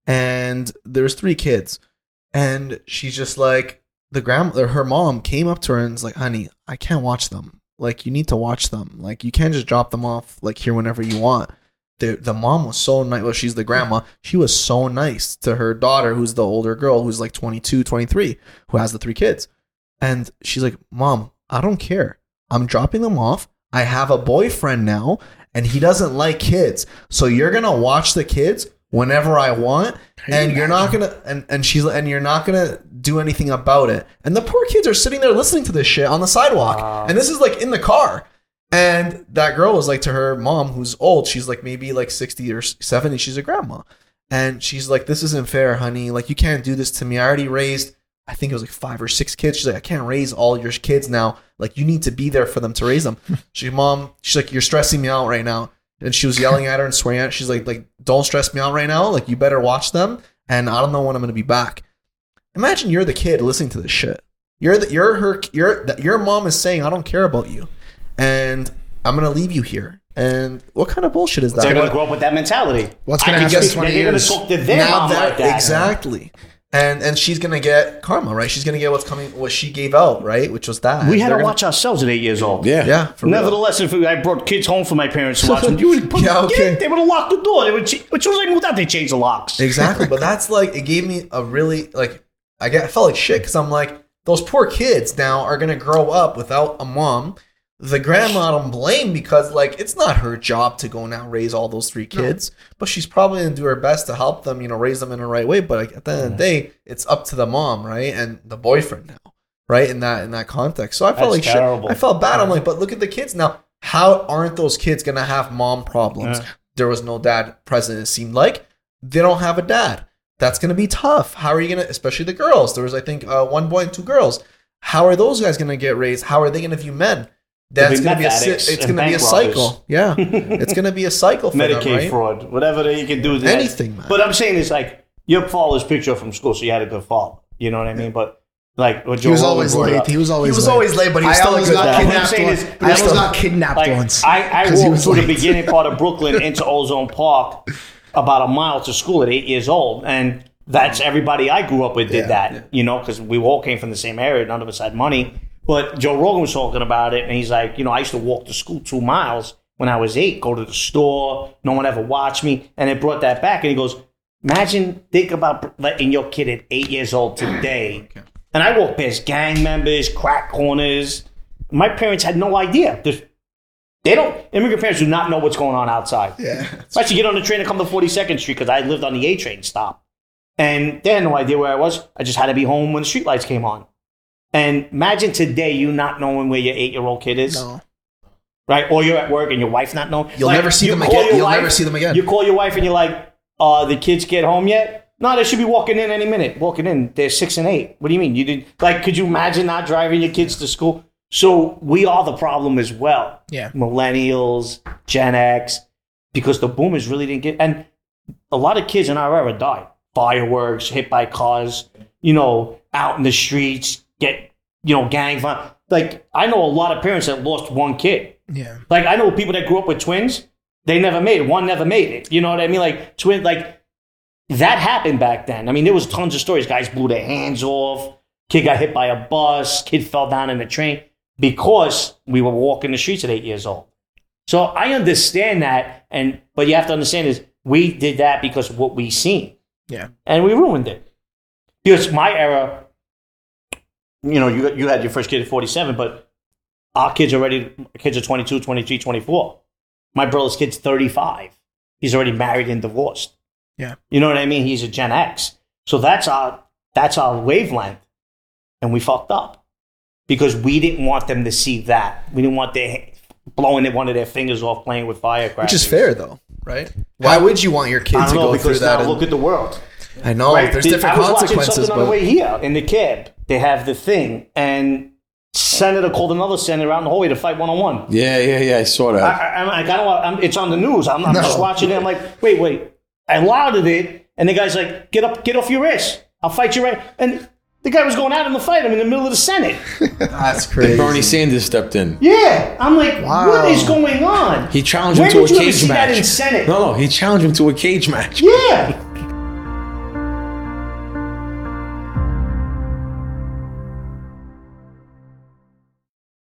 and there's three kids, and she's just like the grand her mom came up to her and was like, "Honey, I can't watch them. Like, you need to watch them. Like, you can't just drop them off like here whenever you want." The the mom was so nice. Well, she's the grandma. She was so nice to her daughter, who's the older girl, who's like twenty-two, twenty-three, who has the three kids. And she's like, "Mom, I don't care. I'm dropping them off. I have a boyfriend now, and he doesn't like kids. So you're gonna watch the kids whenever I want, and you're not gonna and, and she's and you're not gonna do anything about it." And the poor kids are sitting there listening to this shit on the sidewalk. Wow. And this is like in the car. And that girl was like to her mom, who's old, she's like maybe like sixty or seventy, she's a grandma. And she's like, "This isn't fair, honey. Like, you can't do this to me. I already raised, I think it was like five or six kids." She's like, "I can't raise all your kids now. Like, you need to be there for them to raise them." She's, "Mom," she's like, "You're stressing me out right now." And she was yelling at her and swearing at her. She's like, like, "Don't stress me out right now. Like, you better watch them. And I don't know when I'm going to be back." Imagine you're the kid listening to this shit. You're the, you're her, you're, your mom is saying, "I don't care about you. And I'm going to leave you here." And what kind of bullshit is that? They're going to grow up with that mentality. What's going to happen in twenty They're years? They're going to talk to their now mom that, like that. Exactly. And and she's going to get karma, right? She's going to get what's coming, what she gave out, right? Which was that. We had They're to gonna, watch ourselves at eight years old. Yeah. Yeah. For real. Nevertheless, if I brought kids home for my parents to watch them, you would put, Yeah, okay. they would have locked the door. They would, ch- as soon as I moved out, they changed the locks. Exactly. But that's like, it gave me a really, like, I, get, I felt like shit because I'm like, those poor kids now are going to grow up without a mom. The grandma I don't blame because, like, it's not her job to go now raise all those three kids, no. But she's probably going to do her best to help them, you know, raise them in the right way. But like, at the end of the day, it's up to the mom, right? And the boyfriend now, right? In that in that context. So I felt That's like terrible. shit. I felt bad. I'm like, but look at the kids now. How aren't those kids going to have mom problems? Yeah. There was no dad present, it seemed like. They don't have a dad. That's going to be tough. How are you going to, especially the girls? There was, I think, uh, one boy and two girls. How are those guys going to get raised? How are they going to view men? That's going to be a it's going to be a cycle. Yeah, it's going to be a cycle for Medicaid them, right? fraud, whatever that you can do. That. Anything, man. But I'm saying is like your father's picture from school, so you had a good father. You know what I mean? But like, what he was always late. He was always he was late. always late, but he was I still a almost good got dad. kidnapped once. Is, I almost still, got kidnapped like, once. I, I walked through late. the beginning part of Brooklyn into Ozone Park, about a mile to school at eight years old, and that's everybody I grew up with did yeah, that. Yeah. You know, because we all came from the same area. None of us had money. But Joe Rogan was talking about it, and he's like, you know, I used to walk to school two miles when I was eight, go to the store. No one ever watched me. And it brought that back. And he goes, imagine, think about letting your kid at eight years old today. Okay. And I walked past gang members, crack corners. My parents had no idea. There's, they don't, immigrant parents do not know what's going on outside. Yeah. I used to get on the train and come to forty-second Street because I lived on the A train stop. And they had no idea where I was. I just had to be home when the streetlights came on. And imagine today you not knowing where your eight-year-old kid is. No. Right? Or you're at work and your wife not knowing. You'll like, never see you them again. You'll wife, never see them again. You call your wife and you're like, uh, the kids get home yet? No, they should be walking in any minute. Walking in. They're six and eight. What do you mean? You did like, could you imagine not driving your kids to school? So we are the problem as well. Yeah. Millennials, Gen X, because the boomers really didn't get, and a lot of kids in our era died. Fireworks, hit by cars, you know, out in the streets, get, you know, gang violence. Like, I know a lot of parents that lost one kid. Yeah. Like, I know people that grew up with twins. They never made it. One never made it. You know what I mean? Like, twin, like, that happened back then. I mean, there was tons of stories. Guys blew their hands off. Kid got hit by a bus. Kid fell down in a train because we were walking the streets at eight years old. So I understand that. And but you have to understand is we did that because of what we seen. Yeah. And we ruined it. Because my era, you know, you you had your first kid at forty-seven, but our kids already, kids are twenty-two, twenty-three, twenty-four. My brother's kid's thirty-five. He's already married and divorced. Yeah. You know what I mean? He's a Gen X. So that's our that's our wavelength. And we fucked up. Because we didn't want them to see that. We didn't want their blowing one of their fingers off playing with firecrackers. Which is fair, though, right? Why would you want your kid I don't to know, go because through that? now and, look at the world. I know, Right? there's The- different I was watching consequences. something on But the way here in the cab. They have the thing, and senator called another senator out in the hallway to fight one on one. Yeah, yeah, yeah. I saw that. I, I, I'm like, I don't. want- I'm, it's on the news. I'm, I'm No. just watching it. I'm like, wait, wait. I lauded it, and the guy's like, get up, get off your ass. I'll fight you right. And The guy was going out in the fight. I'm in the middle of the Senate. That's Then crazy. Bernie Sanders stepped in. Yeah, I'm like, Wow. what is going on? He challenged When him to did a you ever cage see match. that in Senate? No, no, he challenged him to a cage match. Yeah.